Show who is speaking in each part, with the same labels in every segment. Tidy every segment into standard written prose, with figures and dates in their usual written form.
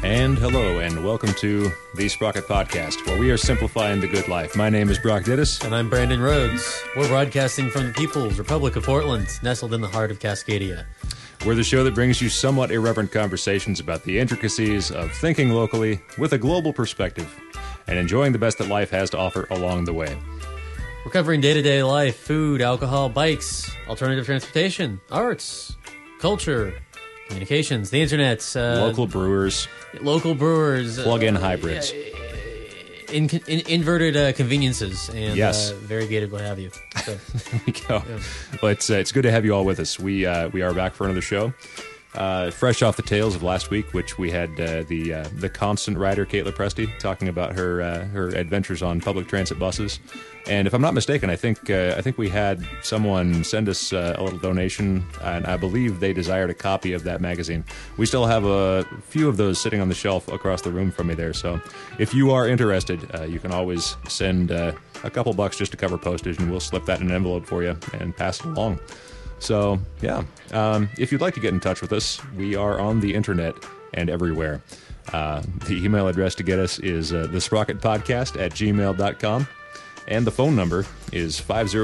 Speaker 1: And hello, and welcome to the Sprocket Podcast, where we are simplifying the good life. My name is Brock Dittis.
Speaker 2: And I'm Brandon Rhodes. We're broadcasting from the People's Republic of Portland, nestled in the heart of Cascadia.
Speaker 1: We're the show that brings you somewhat irreverent conversations about the intricacies of thinking locally with a global perspective and enjoying the best that life has to offer along the way.
Speaker 2: We're covering day-to-day life, food, alcohol, bikes, alternative transportation, arts, culture, communications, the internet,
Speaker 1: Local brewers, plug-in hybrids.
Speaker 2: Inverted conveniences, and
Speaker 1: yes.
Speaker 2: variegated what have you. So,
Speaker 1: there we go.
Speaker 2: Yeah.
Speaker 1: Well, it's good to have you all with us. We are back for another show. Fresh off the tails of last week, which we had the constant rider, Caitlin Presti, talking about her adventures on public transit buses. And if I'm not mistaken, I think we had someone send us a little donation, and I believe they desired a copy of that magazine. We still have a few of those sitting on the shelf across the room from me there. So if you are interested, you can always send a couple bucks just to cover postage, and we'll slip that in an envelope for you and pass it along. So, yeah, if you'd like to get in touch with us, we are on the internet and everywhere. The email address to get us is thesprocketpodcast@gmail.com, and the phone number is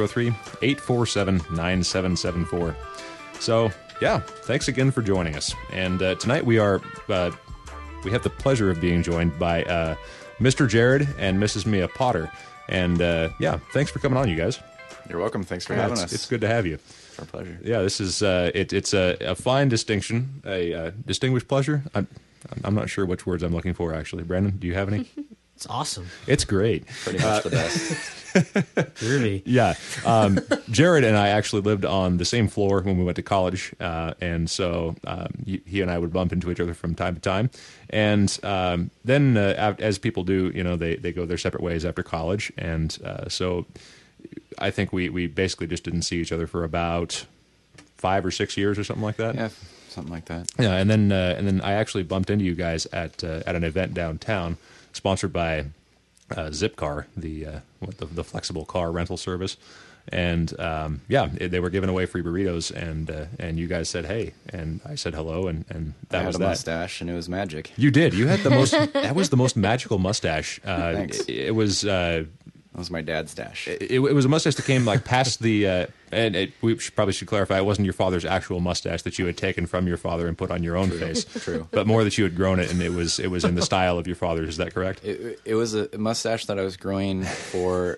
Speaker 1: 503-847-9774. So, yeah, thanks again for joining us. And tonight we have the pleasure of being joined by Mr. Jared and Mrs. Mia Potter. And, yeah, thanks for coming on, you guys.
Speaker 3: You're welcome. Thanks for having us.
Speaker 1: It's good to have you.
Speaker 3: It's our pleasure.
Speaker 1: Yeah, this is it's a fine distinction, a distinguished pleasure. I'm not sure which words I'm looking for, actually. Brandon, do you have any?
Speaker 2: it's awesome.
Speaker 1: It's great.
Speaker 3: Pretty much the best.
Speaker 2: Really?
Speaker 1: Yeah. Jared and I actually lived on the same floor when we went to college, and so he and I would bump into each other from time to time. And then, as people do, they go their separate ways after college, and so I think we basically just didn't see each other for about 5 or 6 years or something like that.
Speaker 3: Yeah, something like that.
Speaker 1: Yeah, and then I actually bumped into you guys at an event downtown, sponsored by Zipcar, the flexible car rental service, and they were giving away free burritos, and you guys said hey, and I said hello, and that was that.
Speaker 3: I had a mustache, and it was magic.
Speaker 1: You did. You had the most. That was the most magical mustache.
Speaker 3: Thanks.
Speaker 1: It was.
Speaker 3: That was my dad's stash.
Speaker 1: It was a mustache that came like past the, we probably should clarify, it wasn't your father's actual mustache that you had taken from your father and put on your own face.
Speaker 3: True. But
Speaker 1: more that you had grown it, and it was in the style of your father's. Is that correct?
Speaker 3: It was a mustache that I was growing for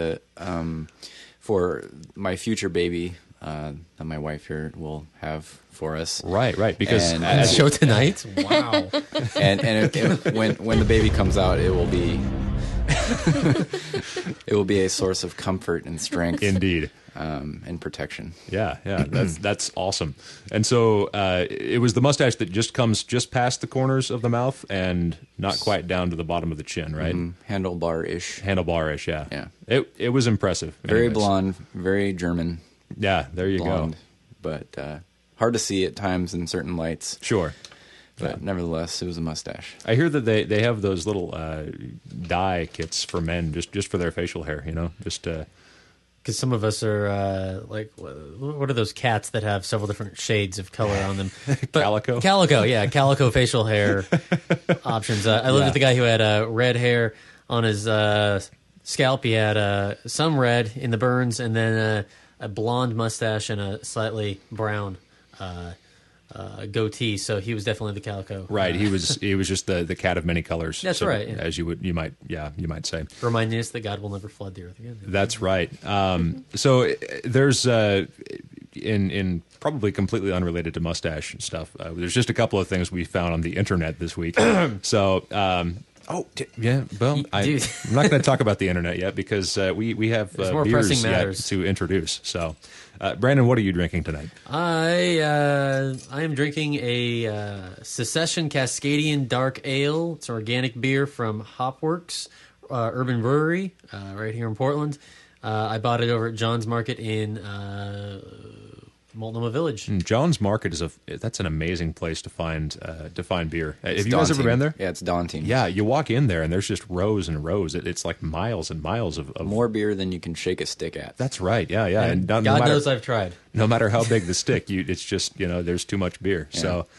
Speaker 3: for my future baby that my wife here will have for us.
Speaker 1: Right. Because
Speaker 2: on the show tonight, wow.
Speaker 3: And when the baby comes out, it will be. It will be a source of comfort and strength,
Speaker 1: indeed,
Speaker 3: and protection.
Speaker 1: Yeah, that's awesome. And so it was the mustache that just comes just past the corners of the mouth and not quite down to the bottom of the chin, right?
Speaker 3: Mm-hmm. Handlebar-ish,
Speaker 1: yeah.
Speaker 3: Yeah.
Speaker 1: It was impressive.
Speaker 3: Very blonde, very German.
Speaker 1: Yeah, there you go.
Speaker 3: But hard to see at times in certain lights.
Speaker 1: Sure.
Speaker 3: But nevertheless, it was a mustache.
Speaker 1: I hear that they have those little dye kits for men just for their facial hair, just
Speaker 2: because some of us are like, what are those cats that have several different shades of color on them?
Speaker 1: Calico?
Speaker 2: Calico facial hair options. I lived with a guy who had red hair on his scalp. He had some red in the burns, and then a blonde mustache and a slightly brown goatee, so he was definitely the calico.
Speaker 1: Right, he was just the cat of many colors.
Speaker 2: That's right. Yeah.
Speaker 1: As you might say.
Speaker 2: Reminding us that God will never flood the earth again.
Speaker 1: That's right. So there's in probably completely unrelated to mustache stuff. There's just a couple of things we found on the internet this week. So. Yeah. Well, I'm not going to talk about the internet yet because we have beers yet to introduce. So, Brandon, what are you drinking tonight?
Speaker 2: I am drinking a Secession Cascadian Dark Ale. It's organic beer from Hopworks Urban Brewery right here in Portland. I bought it over at John's Market in Multnomah Village.
Speaker 1: John's Market that's an amazing place to find beer. Have you guys ever been there?
Speaker 3: Yeah, it's daunting.
Speaker 1: Yeah, you walk in there and there's just rows and rows. It's like miles and miles of
Speaker 3: more beer than you can shake a stick at.
Speaker 1: That's right. Yeah.
Speaker 2: And God knows I've tried.
Speaker 1: No matter how big the stick, it's just there's too much beer.
Speaker 3: Yeah.
Speaker 1: So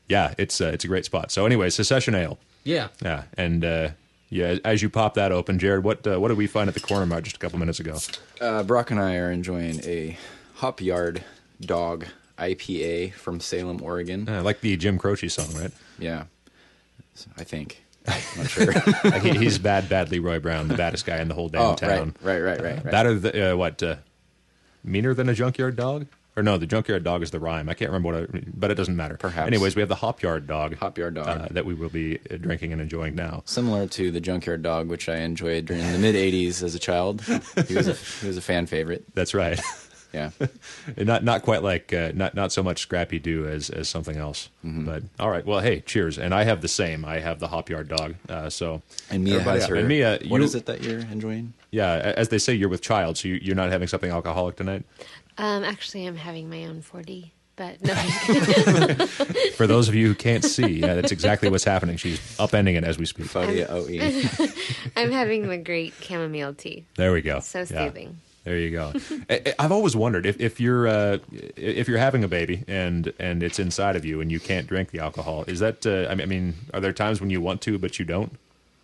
Speaker 1: yeah, it's a great spot. So anyway, Secession Ale.
Speaker 2: Yeah.
Speaker 1: Yeah, and yeah, as you pop that open, Jared, what did we find at the corner mart just a couple minutes ago?
Speaker 3: Brock and I are enjoying a Hop Yard Dog IPA from Salem, Oregon.
Speaker 1: Like the Jim Croce song, right?
Speaker 3: Yeah, I think. I'm not sure.
Speaker 1: Like he's bad Leroy Brown, the baddest guy in the whole damn town.
Speaker 3: Right.
Speaker 1: That or the meaner than a junkyard dog? Or no, the junkyard dog is the rhyme. I can't remember but it doesn't matter.
Speaker 3: Perhaps.
Speaker 1: Anyways, we have the Hop Yard Dog.
Speaker 3: Hop Yard Dog.
Speaker 1: That we will be drinking and enjoying now.
Speaker 3: Similar to the Junkyard Dog, which I enjoyed during the mid '80s as a child. He was a fan favorite.
Speaker 1: That's right.
Speaker 3: Yeah.
Speaker 1: not quite like not so much Scrappy Doo as something else.
Speaker 3: Mm-hmm.
Speaker 1: But all right, well, hey, cheers. And I have the same. I have the Hop Yard Dog. So
Speaker 3: And Mia
Speaker 1: everybody
Speaker 3: has
Speaker 1: out.
Speaker 3: her.
Speaker 1: And Mia,
Speaker 3: what is it that you're enjoying?
Speaker 1: Yeah, as they say, you're with child, so you're not having something alcoholic tonight.
Speaker 4: Actually, I'm having my own 4D, but no.
Speaker 1: For those of you who can't see, yeah, that's exactly what's happening. She's upending it as we speak.
Speaker 3: Claudia OE.
Speaker 4: I'm having the great chamomile tea.
Speaker 1: There we go.
Speaker 4: So
Speaker 1: Yeah.
Speaker 4: soothing.
Speaker 1: There you go. I've always wondered if you're having a baby and it's inside of you and you can't drink the alcohol, is that? I mean, are there times when you want to but you don't?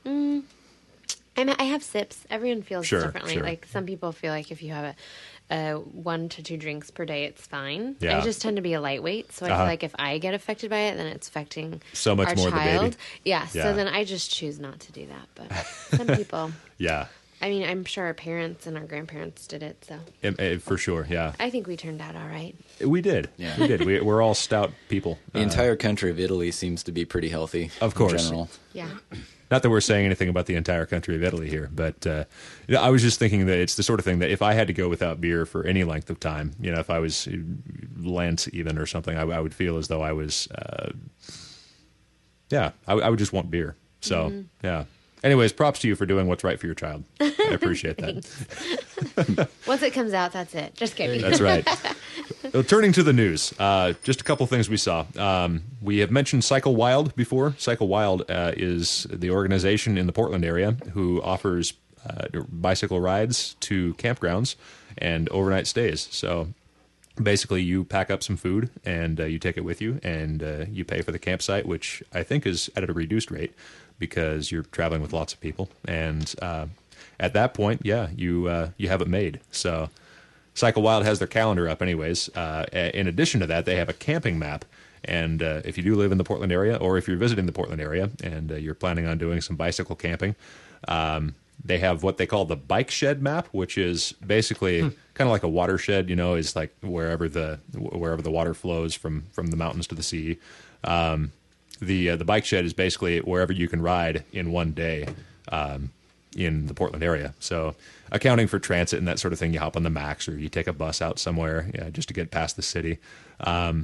Speaker 4: I have sips. Everyone feels
Speaker 1: Sure,
Speaker 4: differently.
Speaker 1: sure.
Speaker 4: Like some people feel like if you have a 1 to 2 drinks per day, it's fine.
Speaker 1: Yeah.
Speaker 4: I just tend to be a lightweight, so I
Speaker 1: Uh-huh.
Speaker 4: feel like if I get affected by it, then it's affecting
Speaker 1: So much
Speaker 4: our
Speaker 1: more the
Speaker 4: child.
Speaker 1: baby.
Speaker 4: Yeah,
Speaker 1: Yeah.
Speaker 4: so then I just choose not to do that. But some people,
Speaker 1: Yeah,
Speaker 4: I mean, I'm sure our parents and our grandparents did it, so
Speaker 1: for sure. Yeah,
Speaker 4: I think we turned out all right.
Speaker 1: we did.
Speaker 3: Yeah.
Speaker 1: We did. We're all stout people.
Speaker 3: The entire country of Italy seems to be pretty healthy.
Speaker 1: Of course.
Speaker 3: In general.
Speaker 4: Yeah.
Speaker 1: Not that we're saying anything about the entire country of Italy here, but I was just thinking that it's the sort of thing that if I had to go without beer for any length of time, if I was Lent even or something, I would feel as though I was, I would just want beer. So, yeah. Anyways, props to you for doing what's right for your child. I appreciate that.
Speaker 4: Once it comes out, that's it. Just kidding.
Speaker 1: That's right. Well, turning to the news, just a couple things we saw. We have mentioned Cycle Wild before. Cycle Wild is the organization in the Portland area who offers bicycle rides to campgrounds and overnight stays. So basically, you pack up some food and you take it with you, and you pay for the campsite, which I think is at a reduced rate because you're traveling with lots of people. And at that point, you have it made. So Cycle Wild has their calendar up anyways. In addition to that, they have a camping map. And if you do live in the Portland area, or if you're visiting the Portland area and you're planning on doing some bicycle camping, they have what they call the bike shed map, which is basically kind of like a watershed, is like wherever the water flows from the mountains to the sea. The bike shed is basically wherever you can ride in one day in the Portland area. So accounting for transit and that sort of thing, you hop on the Max or you take a bus out somewhere just to get past the city. Then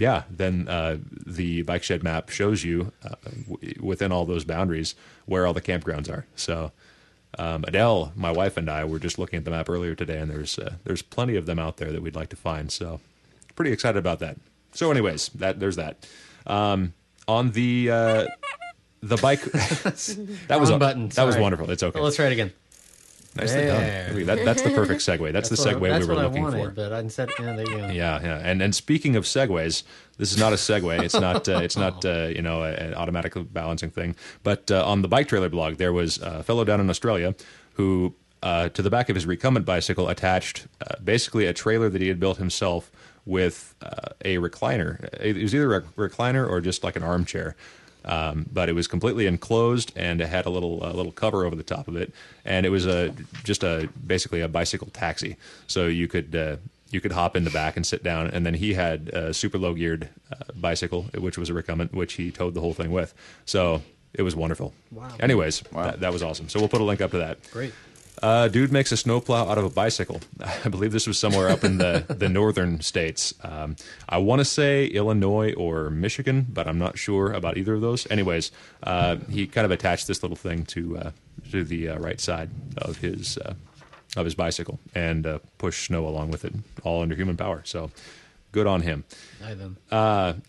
Speaker 1: the bike shed map shows you within all those boundaries where all the campgrounds are. So Adele, my wife, and I were just looking at the map earlier today, and there's plenty of them out there that we'd like to find. So pretty excited about that. So anyways, there's that. On the bike, that was
Speaker 2: Wrong button.
Speaker 1: That was
Speaker 2: Sorry.
Speaker 1: wonderful. It's okay.
Speaker 2: Well, let's try it again.
Speaker 1: Nicely
Speaker 2: There.
Speaker 1: done. That's the perfect segue. That's the segue
Speaker 2: That's
Speaker 1: we were
Speaker 2: what
Speaker 1: looking
Speaker 2: I wanted,
Speaker 1: for.
Speaker 2: But instead, there you go.
Speaker 1: Yeah. And speaking of segues, this is not a segue. It's not an automatic balancing thing. But on the Bike Trailer blog, there was a fellow down in Australia who to the back of his recumbent bicycle attached basically a trailer that he had built himself with a recliner. It was either a recliner or just like an armchair. But it was completely enclosed, and it had a little cover over the top of it, and it was basically a bicycle taxi. So you could hop in the back and sit down, and then he had a super low geared bicycle, which was a recumbent, which he towed the whole thing with. So it was wonderful.
Speaker 2: Wow.
Speaker 1: Anyways,
Speaker 3: Wow.
Speaker 1: That was awesome. So we'll put a link up to that.
Speaker 2: Great.
Speaker 1: Dude makes a snowplow out of a bicycle. I believe this was somewhere up in the northern states. I want to say Illinois or Michigan, but I'm not sure about either of those. Anyways, he kind of attached this little thing to the right side of his bicycle and pushed snow along with it, all under human power. So good on him.
Speaker 2: I them.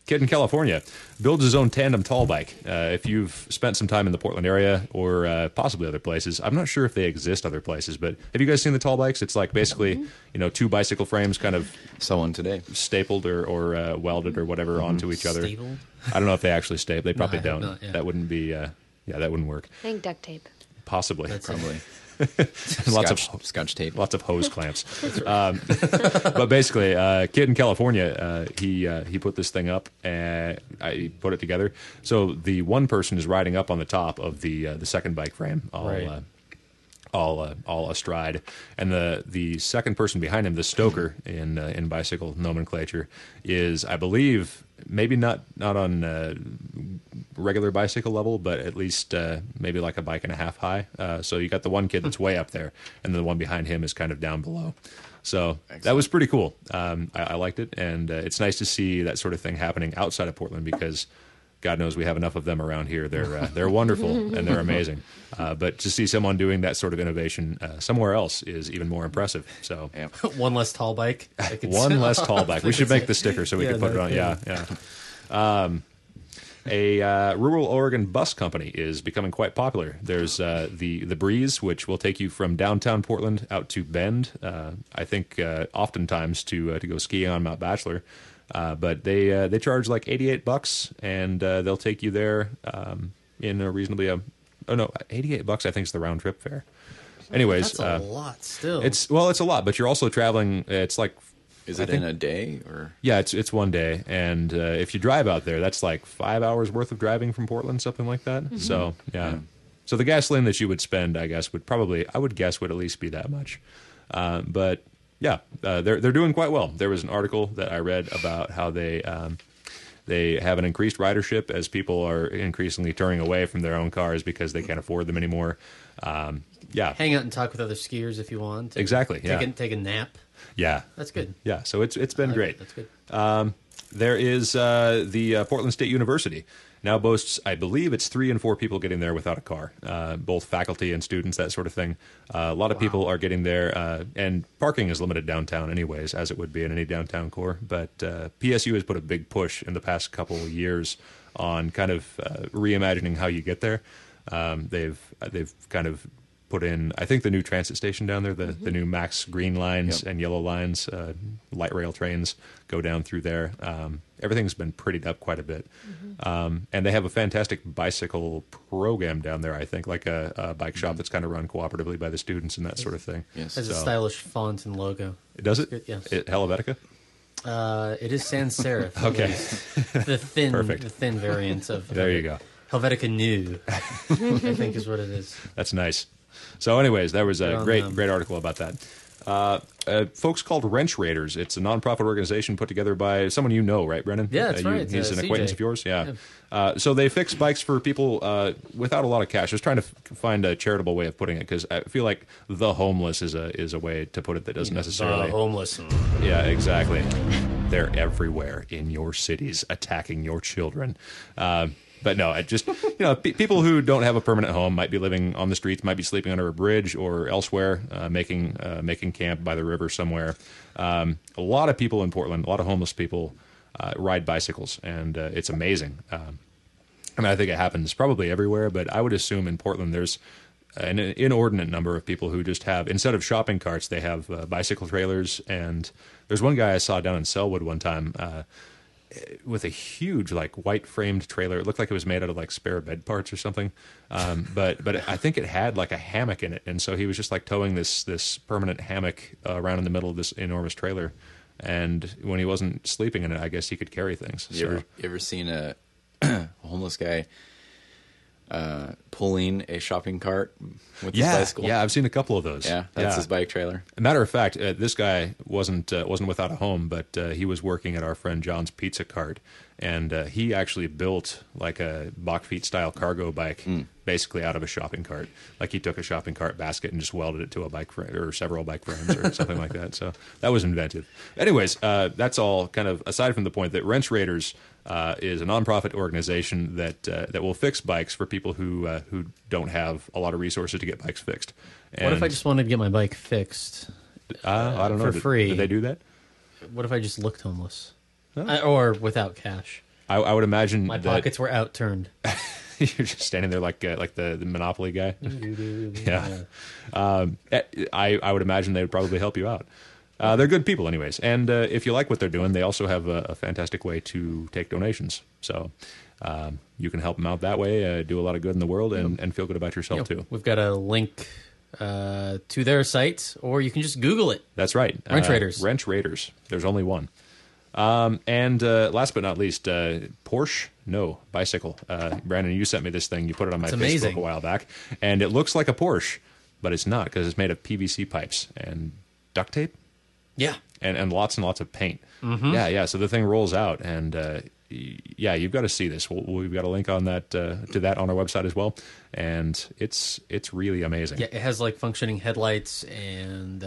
Speaker 1: kid in California builds his own tandem tall bike. If you've spent some time in the Portland area or possibly other places, I'm not sure if they exist other places, but have you guys seen the tall bikes? It's like basically, two bicycle frames kind of
Speaker 3: Saw one today.
Speaker 1: stapled or welded or whatever onto each other.
Speaker 2: Stapled?
Speaker 1: I don't know if they actually staple. They probably
Speaker 2: I have
Speaker 1: don't.
Speaker 2: not, yeah.
Speaker 1: That wouldn't be. That wouldn't work.
Speaker 4: I think duct tape.
Speaker 1: Possibly.
Speaker 2: That's
Speaker 3: Probably.
Speaker 1: Lots of
Speaker 3: Scotch tape.
Speaker 1: lots of hose clamps. But basically, kid in California, he put this thing up and he put it together. So the one person is riding up on the top of the second bike frame, all astride, and the second person behind him, the stoker in bicycle nomenclature, is, I believe, maybe not on regular bicycle level, but at least maybe like a bike and a half high. So you got the one kid that's way up there, and the one behind him is kind of down below. So that was pretty cool. I liked it, and it's nice to see that sort of thing happening outside of Portland because God knows we have enough of them around here. They're wonderful and they're amazing. But to see someone doing that sort of innovation somewhere else is even more impressive. So
Speaker 3: Yeah.
Speaker 2: One less tall bike.
Speaker 1: one less tall bike. We should make the sticker so we can put it on. Yeah. A rural Oregon bus company is becoming quite popular. There's the Breeze, which will take you from downtown Portland out to Bend. I think oftentimes to go skiing on Mount Bachelor. But they charge like $88, and they'll take you there in a reasonably $88 I think is the round trip fare. Anyways,
Speaker 2: That's a lot still.
Speaker 1: it's a lot, but you're also traveling. It's like
Speaker 3: Is it in a day or?
Speaker 1: yeah, it's one day, and if you drive out there, that's like 5 hours worth of driving from Portland, something like that. So yeah. So the gasoline that you would spend, I guess, would at least be that much. But yeah, they're doing quite well. There was an article that I read about how they have an increased ridership as people are increasingly turning away from their own cars because they can't afford them anymore. Yeah,
Speaker 2: Hang out and talk with other skiers if you want.
Speaker 1: exactly. Yeah,
Speaker 2: Take a nap.
Speaker 1: yeah,
Speaker 2: That's good.
Speaker 1: yeah. So it's been great.
Speaker 2: That's good.
Speaker 1: There is the Portland State University. Now boasts, I believe it's 3 in 4 people getting there without a car, both faculty and students, that sort of thing. A lot of people are getting there, and parking is limited downtown anyways, as it would be in any downtown core. But PSU has put a big push in the past couple of years on kind of reimagining how you get there. They've kind of put in, I think, the new transit station down there, the new Max green lines and yellow lines, light rail trains go down through there. Everything's been prettied up quite a bit. And they have a fantastic bicycle program down there, I think, like a bike shop that's kind of run cooperatively by the students and that sort of thing.
Speaker 3: Yes.
Speaker 2: Has a
Speaker 1: So-
Speaker 2: stylish font and logo.
Speaker 1: Does it?
Speaker 2: Good, yes.
Speaker 1: Helvetica?
Speaker 2: It is sans serif.
Speaker 1: Okay.
Speaker 2: The thin,
Speaker 1: Perfect.
Speaker 2: the thin variant of.
Speaker 1: There you go.
Speaker 2: Helvetica New, I think is what it is.
Speaker 1: That's nice. So anyways, there was a
Speaker 2: on
Speaker 1: great
Speaker 2: them.
Speaker 1: article about that. Folks called Wrench Raiders. It's a nonprofit organization put together by someone you know, right, Brennan?
Speaker 2: Yeah, that's right.
Speaker 1: He's an
Speaker 2: CJ.
Speaker 1: acquaintance of yours. Yeah. So they fix bikes for people without a lot of cash. I was trying to find a charitable way of putting it because I feel like the homeless is a way to put it that doesn't necessarily.
Speaker 2: Homeless.
Speaker 1: Yeah, exactly. They're everywhere in your cities, attacking your children. But no, I just people who don't have a permanent home might be living on the streets, might be sleeping under a bridge or elsewhere, making camp by the river somewhere. A lot of people in Portland, a lot of homeless people, ride bicycles, and it's amazing. I mean, I think it happens probably everywhere, but I would assume in Portland there's an inordinate number of people who just have, instead of shopping carts, they have bicycle trailers. And there's one guy I saw down in Selwood one time with a huge, like, white framed trailer. It looked like it was made out of like spare bed parts or something. But I think it had like a hammock in it, and so he was just like towing this permanent hammock around in the middle of this enormous trailer. And when he wasn't sleeping in it, I guess he could carry things.
Speaker 3: You ever seen a homeless guy pulling a shopping cart with his bicycle?
Speaker 1: Yeah, I've seen a couple of those.
Speaker 3: Yeah, that's his bike trailer.
Speaker 1: Matter of fact, this guy wasn't without a home, but he was working at our friend John's Pizza Cart, and he actually built like a Bachfeet style cargo bike, basically out of a shopping cart. Like he took a shopping cart basket and just welded it to a bike frame or several bike frames or something like that. So that was inventive. Anyways, that's all kind of aside from the point that Wrench Raiders is a nonprofit organization that will fix bikes for people who don't have a lot of resources to get bikes fixed. And,
Speaker 2: What if I just wanted to get my bike fixed?
Speaker 1: I don't know
Speaker 2: for free?
Speaker 1: Did they do that?
Speaker 2: What if I just looked homeless? Or without cash?
Speaker 1: I would imagine
Speaker 2: My
Speaker 1: that
Speaker 2: pockets were outturned.
Speaker 1: you're just standing there like the Monopoly guy. Yeah. I would imagine they would probably help you out. They're good people, anyways. And if you like what they're doing, they also have a fantastic way to take donations. So you can help them out that way, do a lot of good in the world, and feel good about yourself, too.
Speaker 2: We've got a link to their site, or you can just Google it.
Speaker 1: That's right.
Speaker 2: Wrench Raiders.
Speaker 1: Wrench Raiders. There's only one. And last but not least, Porsche No bicycle. Brandon, you sent me this thing. You put it on my Facebook
Speaker 2: amazing.
Speaker 1: a while back, and it looks like a Porsche, but it's not because it's made of PVC pipes and duct tape.
Speaker 2: Yeah.
Speaker 1: And lots of paint. Mm-hmm. Yeah. So the thing rolls out, and you've got to see this. We've got a link on that to that on our website as well, and it's really amazing.
Speaker 2: Yeah, it has like functioning headlights and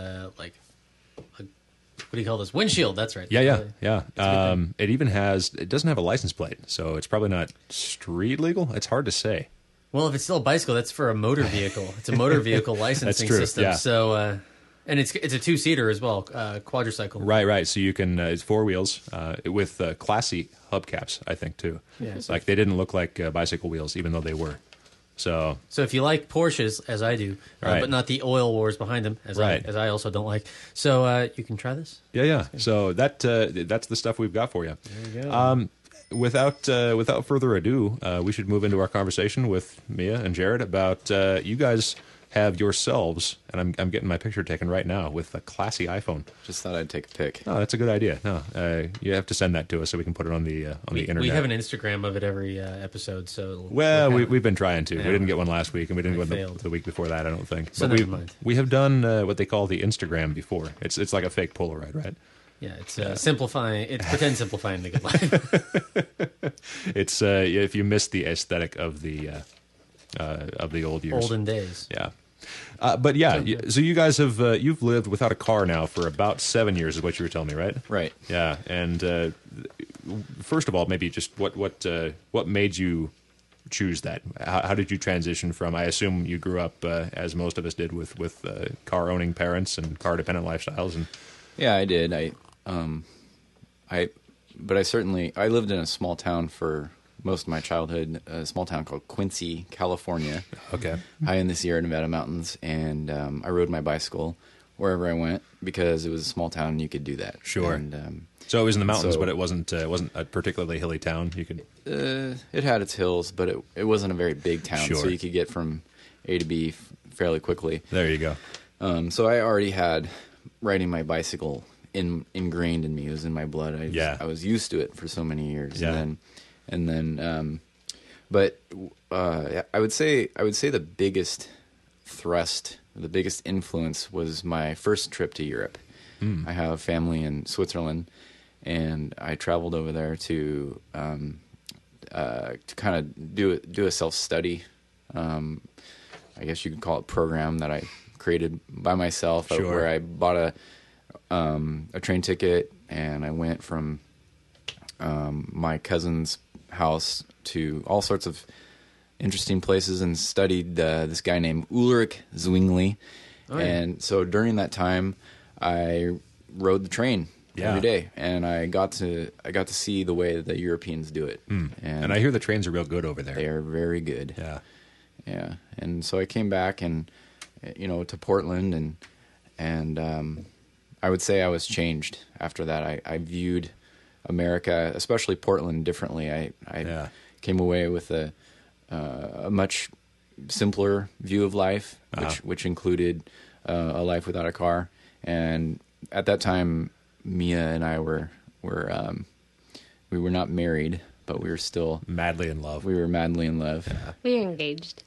Speaker 2: what do you call this? Windshield. That's right.
Speaker 1: Yeah. It even it doesn't have a license plate, so it's probably not street legal. It's hard to say.
Speaker 2: Well, if it's still a bicycle, that's for a motor vehicle. It's a motor vehicle licensing
Speaker 1: true,
Speaker 2: system.
Speaker 1: yeah.
Speaker 2: So, and it's a 2-seater as well, quadricycle.
Speaker 1: Right. So you can it's 4 wheels with classy hubcaps, I think too.
Speaker 2: Yeah, so-
Speaker 1: Like they didn't look like bicycle wheels, even though they were. So
Speaker 2: if you like Porsches, as I do,
Speaker 1: Right.
Speaker 2: but not the oil wars behind them, as
Speaker 1: Right.
Speaker 2: I also don't like, so you can try this.
Speaker 1: yeah. So that's the stuff we've got for you.
Speaker 2: There you go.
Speaker 1: Without further ado, we should move into our conversation with Mia and Jared about you guys have yourselves, and I'm getting my picture taken right now with a classy iPhone.
Speaker 3: Just thought I'd take a pic.
Speaker 1: Oh, that's a good idea. No, you have to send that to us so we can put it on the internet.
Speaker 2: We have an Instagram of it every episode, so
Speaker 1: We've been trying to.
Speaker 2: Yeah.
Speaker 1: We didn't get one last week, and we didn't get
Speaker 2: failed.
Speaker 1: one the week before that, I don't think.
Speaker 2: So
Speaker 1: but
Speaker 2: never mind.
Speaker 1: we have done what they call the Instagram before. It's like a fake Polaroid, right?
Speaker 2: Yeah, it's simplifying. It's pretend simplifying the good life.
Speaker 1: It's if you miss the aesthetic of the old years.
Speaker 2: Olden days.
Speaker 1: Yeah. But yeah, so you guys have you've lived without a car now for about 7 years, is what you were telling me, right?
Speaker 3: Right.
Speaker 1: Yeah. And first of all, maybe just what made you choose that? How did you transition from? I assume you grew up as most of us did with car owning parents and car dependent lifestyles. And
Speaker 3: Yeah, I did. But I lived in a small town for most of my childhood, a small town called Quincy, California.
Speaker 1: okay,
Speaker 3: High in the Sierra Nevada mountains, and I rode my bicycle wherever I went because it was a small town and you could do that.
Speaker 1: Sure.
Speaker 3: And
Speaker 1: so it was in the mountains,
Speaker 3: So-
Speaker 1: but it wasn't a particularly hilly town. You could
Speaker 3: it had its hills, but it wasn't a very big town,
Speaker 1: Sure.
Speaker 3: so you could get from A to B fairly quickly.
Speaker 1: there you go.
Speaker 3: So I already had riding my bicycle ingrained in me. It was in my blood. I was used to it for so many years.
Speaker 1: Yeah.
Speaker 3: But I would say the biggest thrust, the biggest influence was my first trip to Europe. I have family in Switzerland, and I traveled over there to kind of do a self-study. I guess you could call it program that I created by myself,
Speaker 1: Sure.
Speaker 3: where I bought a train ticket and I went from my cousin's house to all sorts of interesting places and studied this guy named Ulrich Zwingli.
Speaker 2: Oh, yeah.
Speaker 3: And so during that time, I rode the train
Speaker 1: Yeah.
Speaker 3: every day, and I got to see the way that the Europeans do it.
Speaker 1: And I hear the trains are real good over there.
Speaker 3: they are very good.
Speaker 1: Yeah.
Speaker 3: Yeah, and so I came back and to Portland, and I would say I was changed after that. I viewed America, especially Portland, differently. I
Speaker 1: Yeah.
Speaker 3: came away with a much simpler view of life, which included a life without a car. And at that time, Mia and I were we were not married, but we were still
Speaker 1: Madly in love.
Speaker 3: we were madly in love.
Speaker 4: We are engaged.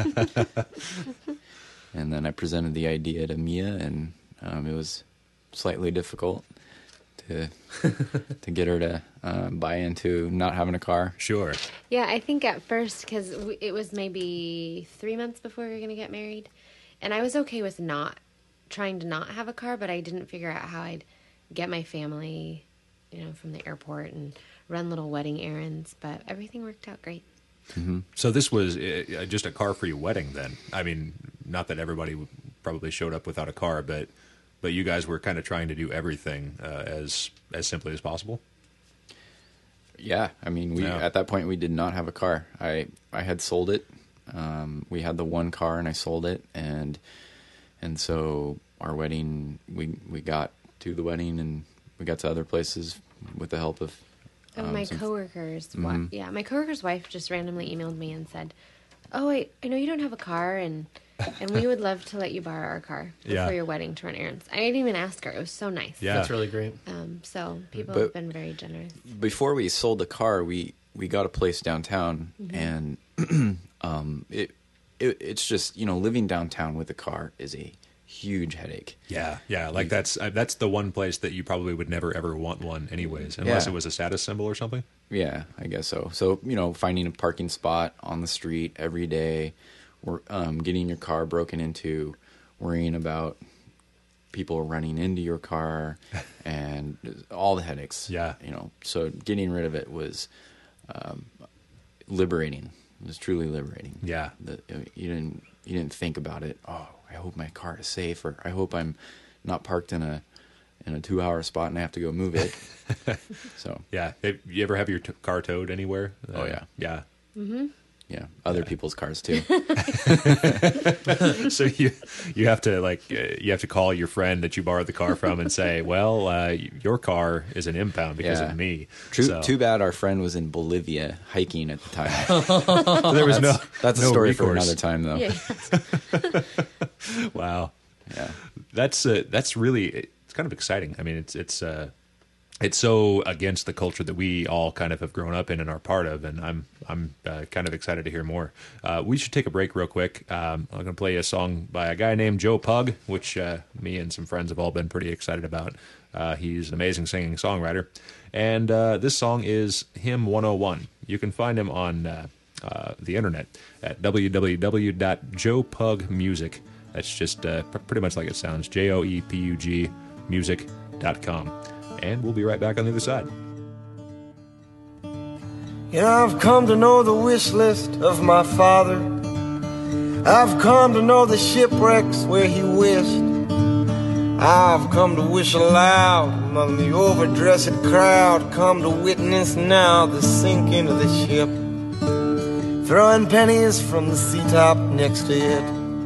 Speaker 3: And then I presented the idea to Mia, and it was slightly difficult to get her to buy into not having a car.
Speaker 1: Sure.
Speaker 4: Yeah, I think at first, because it was maybe 3 months before we were going to get married, and I was okay with trying to not have a car, but I didn't figure out how I'd get my family, from the airport and run little wedding errands, but everything worked out great.
Speaker 1: So this was just a car for your wedding then. I mean, not that everybody probably showed up without a car, but you guys were kind of trying to do everything as simply as possible.
Speaker 3: Yeah, I mean, at that point we did not have a car. I had sold it. We had the one car, and I sold it, and so our wedding, we got to the wedding, and we got to other places with the help of
Speaker 4: my coworker's wife. Yeah, my coworker's wife just randomly emailed me and said, "Oh, I know you don't have a car, and we would love to let you borrow our car before your wedding to run errands." I didn't even ask her. It was so nice.
Speaker 2: Yeah, that's really great.
Speaker 4: So people have been very generous.
Speaker 3: Before we sold the car, we got a place downtown, and it's just, living downtown with a car is a huge headache.
Speaker 1: Yeah. Like that's the one place that you probably would never ever want one, anyways, unless it was a status symbol or something. Yeah,
Speaker 3: I guess so. So finding a parking spot on the street every day, or getting your car broken into, worrying about people running into your car, and all the headaches.
Speaker 1: Yeah.
Speaker 3: So getting rid of it was liberating. It was truly liberating.
Speaker 1: Yeah.
Speaker 3: You didn't think about it. Oh, I hope my car is safe, or I hope I'm not parked in a 2-hour spot and I have to go move it. So
Speaker 1: yeah. You ever have your car towed anywhere?
Speaker 3: Oh yeah.
Speaker 1: Yeah.
Speaker 4: Mm-hmm.
Speaker 3: Yeah, other people's cars too.
Speaker 1: So you have to call your friend that you borrowed the car from and say, well, your car is an impound because of me.
Speaker 3: Too bad our friend was in Bolivia hiking at the time.
Speaker 1: So there was
Speaker 3: that's a story for another time, though.
Speaker 4: Yeah.
Speaker 1: Wow.
Speaker 3: Yeah,
Speaker 1: that's really, it's kind of exciting. I mean, it's so against the culture that we all kind of have grown up in and are part of, and I'm kind of excited to hear more. We should take a break real quick. I'm going to play a song by a guy named Joe Pug, which me and some friends have all been pretty excited about. He's an amazing singing songwriter, and this song is Hymn 101. You can find him on the internet at www.joepugmusic. That's just pretty much like it sounds, JOEPUG music.com. And we'll be right back on the other side.
Speaker 5: I've come to know the wish list of my father. I've come to know the shipwrecks where he wished. I've come to wish aloud among the overdressed crowd. Come to witness now the sinking of the ship, throwing pennies from the seatop next to it.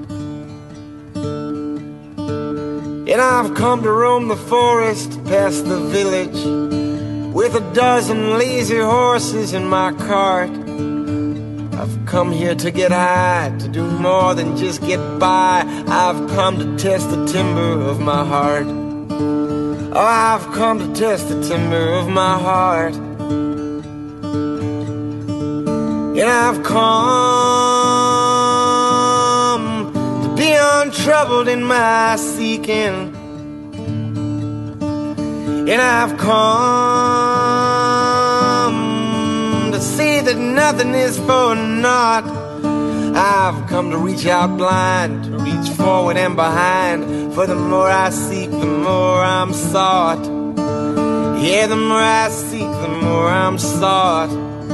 Speaker 5: And I've come to roam the forest past the village with a dozen lazy horses in my cart. I've come here to get high, to do more than just get by. I've come to test the timber of my heart. Oh, I've come to test the timber of my heart. And I've come to be untroubled in my seeking. And I've come to see that nothing is for naught. I've come to reach out blind, to reach forward and behind. For the more I seek, the more I'm sought. Yeah, the more I seek, the more I'm sought.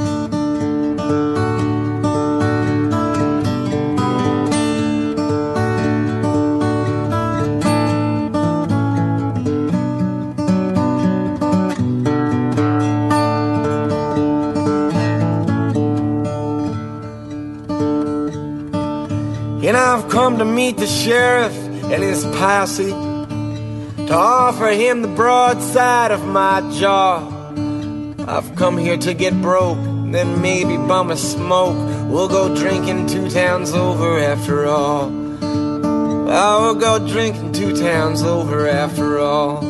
Speaker 5: And I've come to meet the sheriff and his posse, to offer him the broadside of my jaw. I've come here to get broke, then maybe bum a smoke. We'll go drinking 2 towns over after all. Oh, we'll go drinking 2 towns over after all.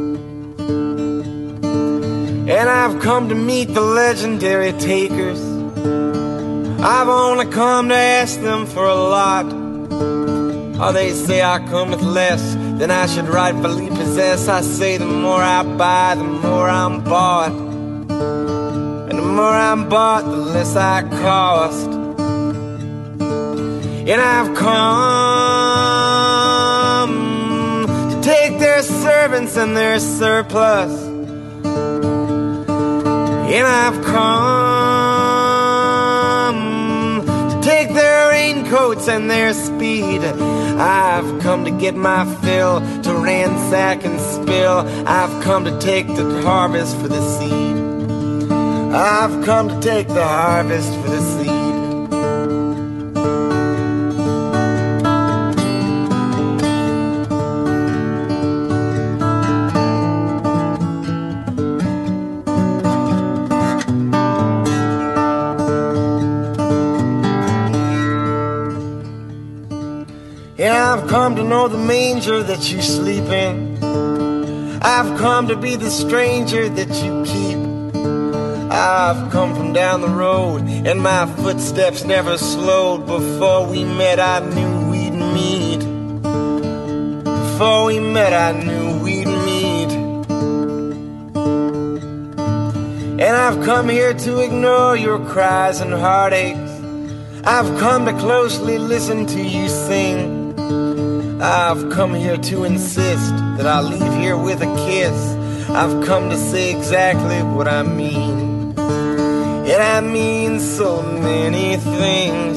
Speaker 5: And I've come to meet the legendary takers. I've only come to ask them for a lot. Oh, they say I come with less than I should rightfully possess. I say the more I buy, the more I'm bought. And the more I'm bought, the less I cost. And I've come to take their servants and their surplus. And I've come take their raincoats and their speed. I've come to get my fill, to ransack and spill. I've come to take the harvest for the seed. I've come to take the harvest for the seed. And I've come to know the manger that you sleep in. I've come to be the stranger that you keep. I've come from down the road, and my footsteps never slowed. Before we met, I knew we'd meet. Before we met, I knew we'd meet. And I've come here to ignore your cries and heartaches. I've come to closely listen to you sing. I've come here to insist that I leave here with a kiss. I've come to say exactly what I mean. And I mean so many things.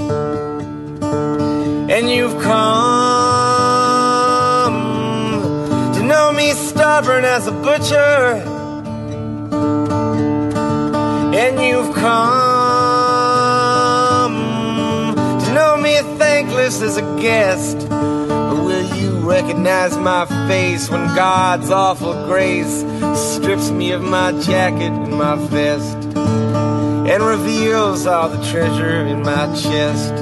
Speaker 5: And you've come to know me stubborn as a butcher. And you've come to know me thankless as a guest. Will you recognize my face when God's awful grace strips me of my jacket and my vest and reveals all the treasure in my chest?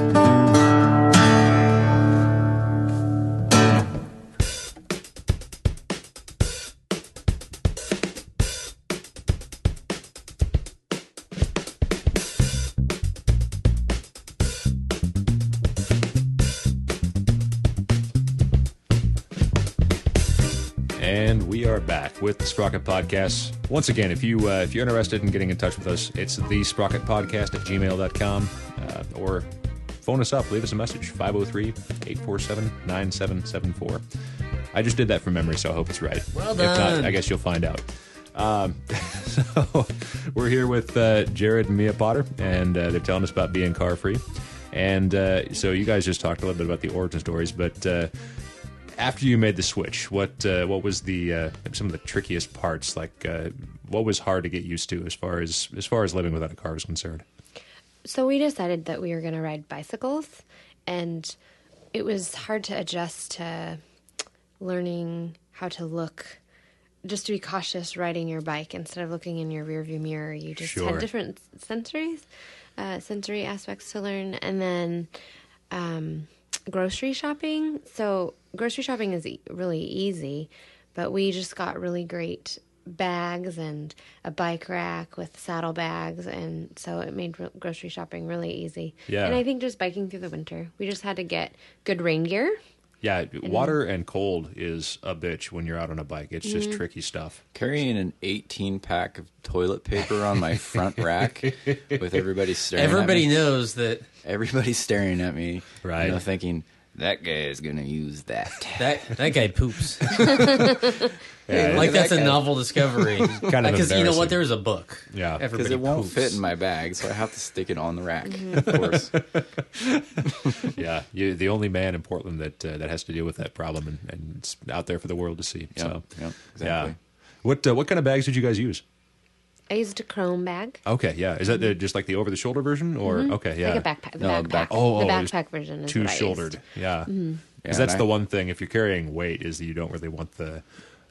Speaker 1: And we are back with the Sprocket Podcast. Once again, if you're interested in getting in touch with us, it's thesprocketpodcast@gmail.com, or phone us up, leave us a message, 503-847-9774. I just did that from memory, so I hope it's right.
Speaker 2: Well
Speaker 1: If
Speaker 2: done.
Speaker 1: not, I guess you'll find out. So we're here with Jared and Mia Potter, and they're telling us about being car free. And so you guys just talked a little bit about the origin stories, but after you made the switch, what was the some of the trickiest parts? Like, what was hard to get used to as far as living without a car was concerned?
Speaker 4: So we decided that we were going to ride bicycles, and it was hard to adjust to learning how to look, just to be cautious riding your bike instead of looking in your rearview mirror. You just
Speaker 1: Sure.
Speaker 4: had different sensory aspects to learn, and then grocery shopping. So grocery shopping is really easy, but we just got really great bags and a bike rack with saddlebags, and so it made grocery shopping really easy.
Speaker 1: Yeah.
Speaker 4: And I think just biking through the winter, we just had to get good rain gear.
Speaker 1: Yeah, water and cold is a bitch when you're out on a bike. It's just tricky stuff.
Speaker 3: Carrying an 18-pack of toilet paper on my front rack with everybody staring
Speaker 2: Everybody
Speaker 3: at me.
Speaker 2: knows that
Speaker 3: Everybody's staring at me,
Speaker 1: Right.
Speaker 3: thinking, that guy is going to use that.
Speaker 2: that guy poops.
Speaker 1: Yeah,
Speaker 2: Like that's
Speaker 3: that
Speaker 2: a
Speaker 3: guy-
Speaker 2: novel discovery.
Speaker 1: kind of
Speaker 2: Because you know what,
Speaker 1: embarrassing.
Speaker 2: there's a book.
Speaker 1: Yeah.
Speaker 3: Because
Speaker 2: Everybody
Speaker 3: it won't
Speaker 2: poops.
Speaker 3: fit in my bag, so I have to stick it on the rack, of course.
Speaker 1: Yeah, you're the only man in Portland that has to deal with that problem, and it's out there for the world to see. So,
Speaker 3: Yep, exactly.
Speaker 1: yeah. What kind of bags did you guys use?
Speaker 4: I used a chrome bag.
Speaker 1: Okay, yeah. Is that just like the over the shoulder version, or okay, yeah,
Speaker 4: Like a backpack. The
Speaker 3: No,
Speaker 4: backpack.
Speaker 3: back-
Speaker 4: the
Speaker 1: just
Speaker 4: backpack version is
Speaker 1: two
Speaker 4: what I used.
Speaker 1: shouldered, yeah. Because
Speaker 3: Yeah,
Speaker 1: that's
Speaker 3: and
Speaker 1: the
Speaker 3: I-
Speaker 1: one thing. If you're carrying weight, is that you don't really want the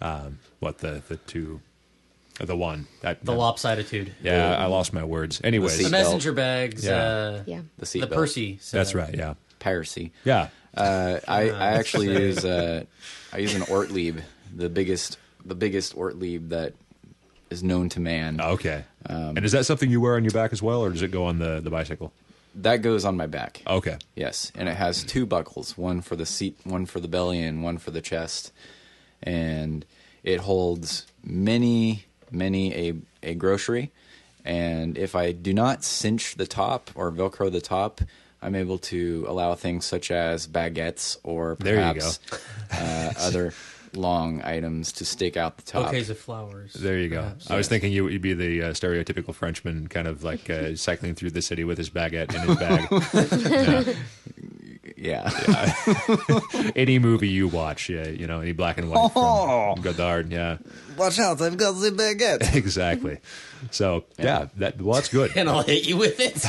Speaker 1: one.
Speaker 2: The lopsiditude.
Speaker 1: Yeah, I lost my words. Anyways,
Speaker 2: The
Speaker 3: seat
Speaker 2: messenger bags.
Speaker 1: Yeah.
Speaker 4: Yeah.
Speaker 3: The seat
Speaker 2: The
Speaker 3: belt.
Speaker 2: Percy.
Speaker 1: that's right. Yeah,
Speaker 3: Piracy.
Speaker 1: yeah.
Speaker 3: I actually use an Ortlieb, the biggest Ortlieb that is known to man.
Speaker 1: Okay. And is that something you wear on your back as well, or does it go on the bicycle?
Speaker 3: That goes on my back.
Speaker 1: Okay.
Speaker 3: Yes, and it has two buckles, one for the seat, one for the belly, and one for the chest. And it holds many a grocery. And if I do not cinch the top or Velcro the top, I'm able to allow things such as baguettes or
Speaker 1: There you
Speaker 3: perhaps other long items to stake out the top.
Speaker 2: Bouquets of flowers.
Speaker 1: There you go.
Speaker 2: perhaps.
Speaker 1: I was thinking you'd be the stereotypical Frenchman, kind of like cycling through the city with his baguette in his bag.
Speaker 3: Yeah.
Speaker 1: Any movie you watch, yeah, you know, any black and white from Godard, yeah,
Speaker 6: Watch out, I've got the baguette.
Speaker 1: exactly. So that's good.
Speaker 2: And I'll hit you with it.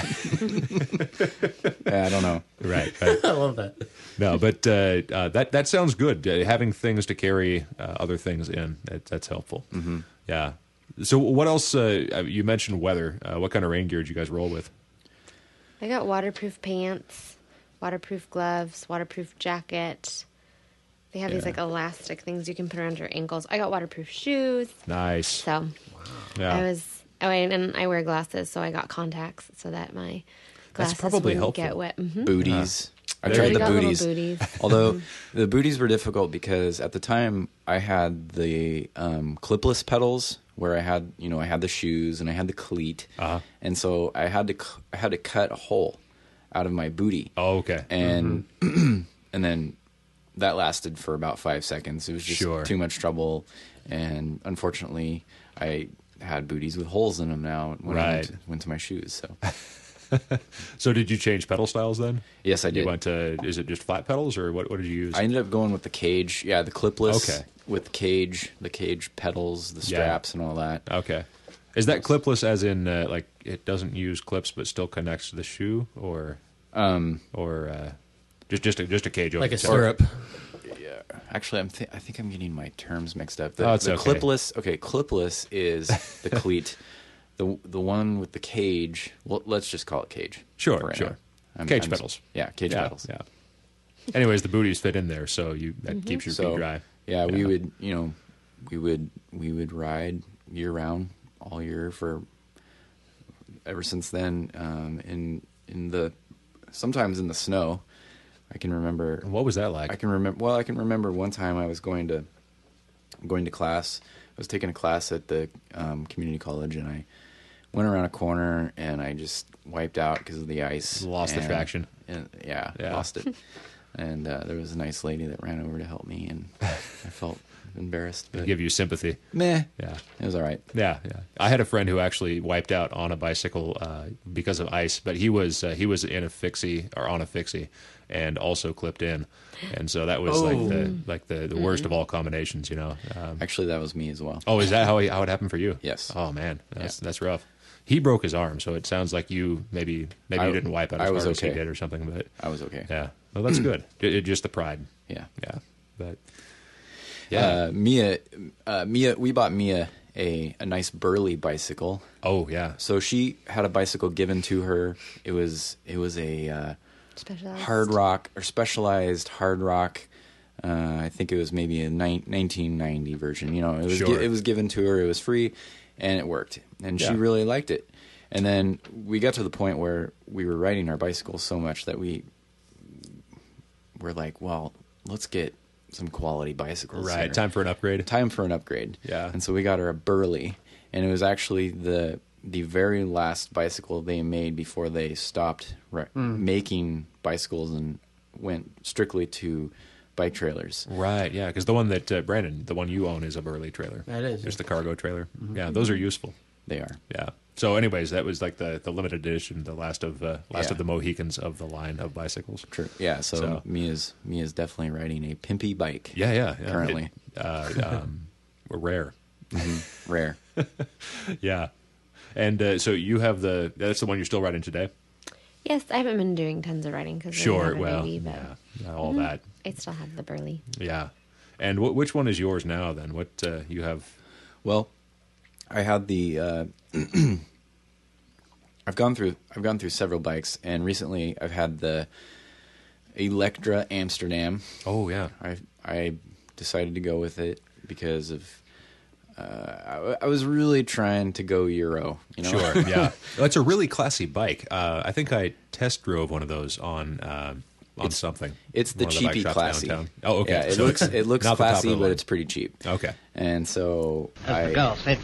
Speaker 3: I don't know.
Speaker 1: Right.
Speaker 2: I love that.
Speaker 1: No, but that sounds good. Having things to carry other things in, that's helpful. Mm-hmm. Yeah. So what else? You mentioned weather. What kind of rain gear did you guys roll with?
Speaker 4: I got waterproof pants, waterproof gloves, waterproof jacket. They have these like elastic things you can put around your ankles. I got waterproof shoes.
Speaker 1: Nice.
Speaker 4: So
Speaker 1: Yeah.
Speaker 4: and I wear glasses, so I got contacts so that my
Speaker 1: That's
Speaker 4: glasses
Speaker 1: probably
Speaker 4: wouldn't
Speaker 1: helpful.
Speaker 4: get wet. Mm-hmm.
Speaker 3: Booties. I
Speaker 1: There
Speaker 3: tried
Speaker 1: you
Speaker 3: the
Speaker 4: got little
Speaker 3: booties.
Speaker 4: booties.
Speaker 3: Although the booties were difficult because at the time I had the clipless pedals where I had the shoes and I had the cleat, and so I had to cut a hole out of my booty.
Speaker 1: Oh, okay.
Speaker 3: And and then that lasted for about 5 seconds. It was just
Speaker 1: Sure.
Speaker 3: too much trouble, and unfortunately, I had booties with holes in them now when I
Speaker 1: Right.
Speaker 3: went to my shoes. So
Speaker 1: So did you change pedal styles then?
Speaker 3: yes, I did.
Speaker 1: You went to, is it just flat pedals or what did you use?
Speaker 3: I ended up going with the cage. Yeah, the clipless.
Speaker 1: Okay.
Speaker 3: With the cage pedals, the straps, and all that.
Speaker 1: Okay. Is that clipless as in like it doesn't use clips but still connects to the shoe or just a cage over
Speaker 2: Like a
Speaker 1: the top?
Speaker 2: stirrup.
Speaker 3: Yeah. Actually, I think I'm getting my terms mixed up.
Speaker 1: Oh, it's
Speaker 3: the
Speaker 1: okay.
Speaker 3: clipless. Okay, clipless is the cleat. The one with the cage. Well, let's just call it cage.
Speaker 1: Sure,
Speaker 3: for right
Speaker 1: sure.
Speaker 3: now.
Speaker 1: Cage pedals.
Speaker 3: Yeah, cage
Speaker 1: Yeah,
Speaker 3: pedals.
Speaker 1: yeah. Anyways, the booties fit in there, so that keeps your feet
Speaker 3: So
Speaker 1: dry.
Speaker 3: yeah, we would ride year round all year for ever since then. Sometimes in the snow. I can remember.
Speaker 1: What was that like?
Speaker 3: I can remember one time I was going to class. I was taking a class at the community college, and I went around a corner and I just wiped out because of the ice.
Speaker 1: Lost the traction.
Speaker 3: And,
Speaker 1: Yeah.
Speaker 3: lost it. And there was a nice lady that ran over to help me, and I felt embarrassed.
Speaker 1: To
Speaker 3: But
Speaker 1: give you sympathy.
Speaker 3: meh,
Speaker 1: Yeah.
Speaker 3: it was all right.
Speaker 1: Yeah, yeah. I had a friend who actually wiped out on a bicycle because of ice, but he was in a fixie or on a fixie, and also clipped in, and so that was like the worst of all combinations, you know.
Speaker 3: Actually, that was me as well.
Speaker 1: Oh, is that how it happened for you?
Speaker 3: Yes.
Speaker 1: Oh man, that's rough. He broke his arm, so it sounds like you maybe you didn't wipe out as
Speaker 3: I was
Speaker 1: hard as he
Speaker 3: okay.
Speaker 1: did or something. But
Speaker 3: I was okay.
Speaker 1: yeah, well that's good. Just the pride.
Speaker 3: Yeah.
Speaker 1: Yeah, but yeah.
Speaker 3: Mia, we bought Mia a nice Burley bicycle.
Speaker 1: Oh yeah.
Speaker 3: So she had a bicycle given to her. It was a
Speaker 4: Specialized.
Speaker 3: specialized hard rock. I think it was maybe a 1990 version. You know, it was
Speaker 1: Sure.
Speaker 3: it was given to her. It was free, and it worked. And she
Speaker 1: Yeah.
Speaker 3: really liked it. And then we got to the point where we were riding our bicycles so much that we were like, well, let's get some quality bicycles.
Speaker 1: Right.
Speaker 3: here.
Speaker 1: Time for an upgrade.
Speaker 3: Time for an upgrade.
Speaker 1: Yeah.
Speaker 3: And so we got her a Burley, and it was actually the very last bicycle they made before they stopped making bicycles and went strictly to bike trailers.
Speaker 1: Right, yeah, because the one that Brandon, the one you own, is a Burley trailer.
Speaker 2: That is,
Speaker 1: Just
Speaker 2: yeah.
Speaker 1: the cargo trailer. Yeah, those are useful.
Speaker 3: They are.
Speaker 1: Yeah. So, anyways, that was like the limited edition, the last of the
Speaker 3: Yeah.
Speaker 1: Mohicans of the line of bicycles.
Speaker 3: True. Yeah. So, Mia's definitely riding a pimpy bike.
Speaker 1: Yeah.
Speaker 3: Currently.
Speaker 1: Rare.
Speaker 3: Rare.
Speaker 1: Yeah. And so you have that's the one you're still riding today.
Speaker 4: Yes, I haven't been doing tons of writing because
Speaker 1: Sure.
Speaker 4: I have a
Speaker 1: Well,
Speaker 4: baby, but
Speaker 1: yeah, all that.
Speaker 4: I still have the Burley.
Speaker 1: Yeah. And which one is yours now? Then what you have?
Speaker 3: Well, I had the. I've gone through several bikes, and recently I've had the Electra Amsterdam.
Speaker 1: Oh yeah.
Speaker 3: I decided to go with it because of I was really trying to go Euro. You know?
Speaker 1: Sure. Yeah. It's a really classy bike. I think I test drove one of those on something.
Speaker 3: It's the
Speaker 1: One of bike
Speaker 3: cheapy
Speaker 1: shops
Speaker 3: classy.
Speaker 1: downtown. Oh, okay.
Speaker 3: Yeah,
Speaker 1: So
Speaker 3: it looks
Speaker 1: not the top of
Speaker 3: classy,
Speaker 1: the
Speaker 3: but
Speaker 1: line.
Speaker 3: it's pretty cheap.
Speaker 1: Okay.
Speaker 3: And so I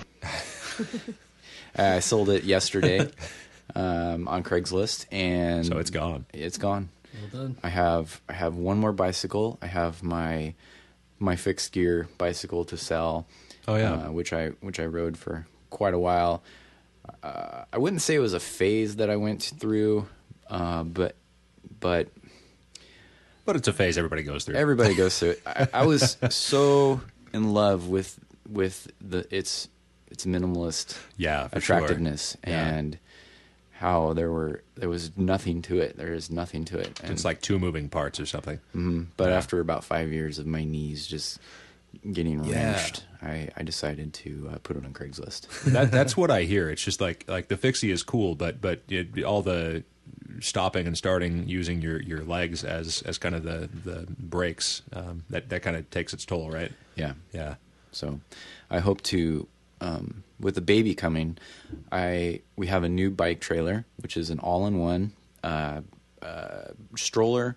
Speaker 3: sold it yesterday on Craigslist, and
Speaker 1: So it's gone.
Speaker 3: It's gone.
Speaker 2: Well done.
Speaker 3: I have one more bicycle. I have my fixed gear bicycle to sell.
Speaker 1: Oh, yeah.
Speaker 3: which I rode for quite a while. I wouldn't say it was a phase that I went through, but
Speaker 1: But it's a phase everybody goes through.
Speaker 3: Everybody goes through it. I was so in love with its minimalist
Speaker 1: Yeah, for
Speaker 3: attractiveness
Speaker 1: sure. Yeah.
Speaker 3: and how there was nothing to it. There is nothing to it. And,
Speaker 1: It's like 2 moving parts or something.
Speaker 3: but after about 5 years of my knees just getting
Speaker 1: Yeah.
Speaker 3: wrenched, I decided to put it on Craigslist.
Speaker 1: That's what I hear. It's just like the fixie is cool, but all the stopping and starting using your legs as kind of the brakes, that kind of takes its toll, right?
Speaker 3: Yeah.
Speaker 1: Yeah.
Speaker 3: So I hope to, with the baby coming, we have a new bike trailer, which is an all-in-one stroller,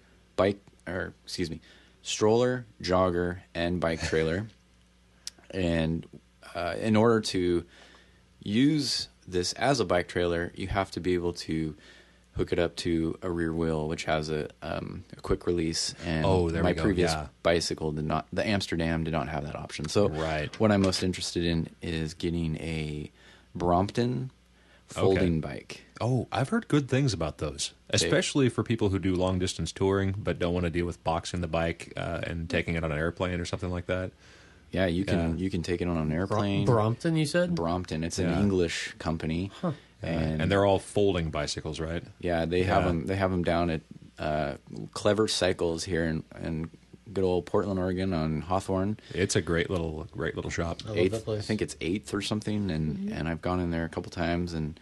Speaker 3: jogger, and bike trailer. And in order to use this as a bike trailer, you have to be able to hook it up to a rear wheel, which has a quick release. And
Speaker 1: There
Speaker 3: my
Speaker 1: we go.
Speaker 3: previous
Speaker 1: Yeah.
Speaker 3: bicycle the Amsterdam did not have that option. So
Speaker 1: Right.
Speaker 3: what I'm most interested in is getting a Brompton folding bike.
Speaker 1: Oh, I've heard good things about those, especially for people who do long distance touring but don't want to deal with boxing the bike and taking it on an airplane or something like that.
Speaker 3: Yeah, you can take it on an airplane.
Speaker 2: Brompton, you said?
Speaker 3: Brompton. It's an
Speaker 1: Yeah.
Speaker 3: English company.
Speaker 1: And they're all folding bicycles, right?
Speaker 3: Yeah, they have them. They have them down at Clever Cycles here in good old Portland, Oregon, on Hawthorne.
Speaker 1: It's a great little shop.
Speaker 2: I love that place.
Speaker 3: I think it's 8th or something, and I've gone in there a couple times and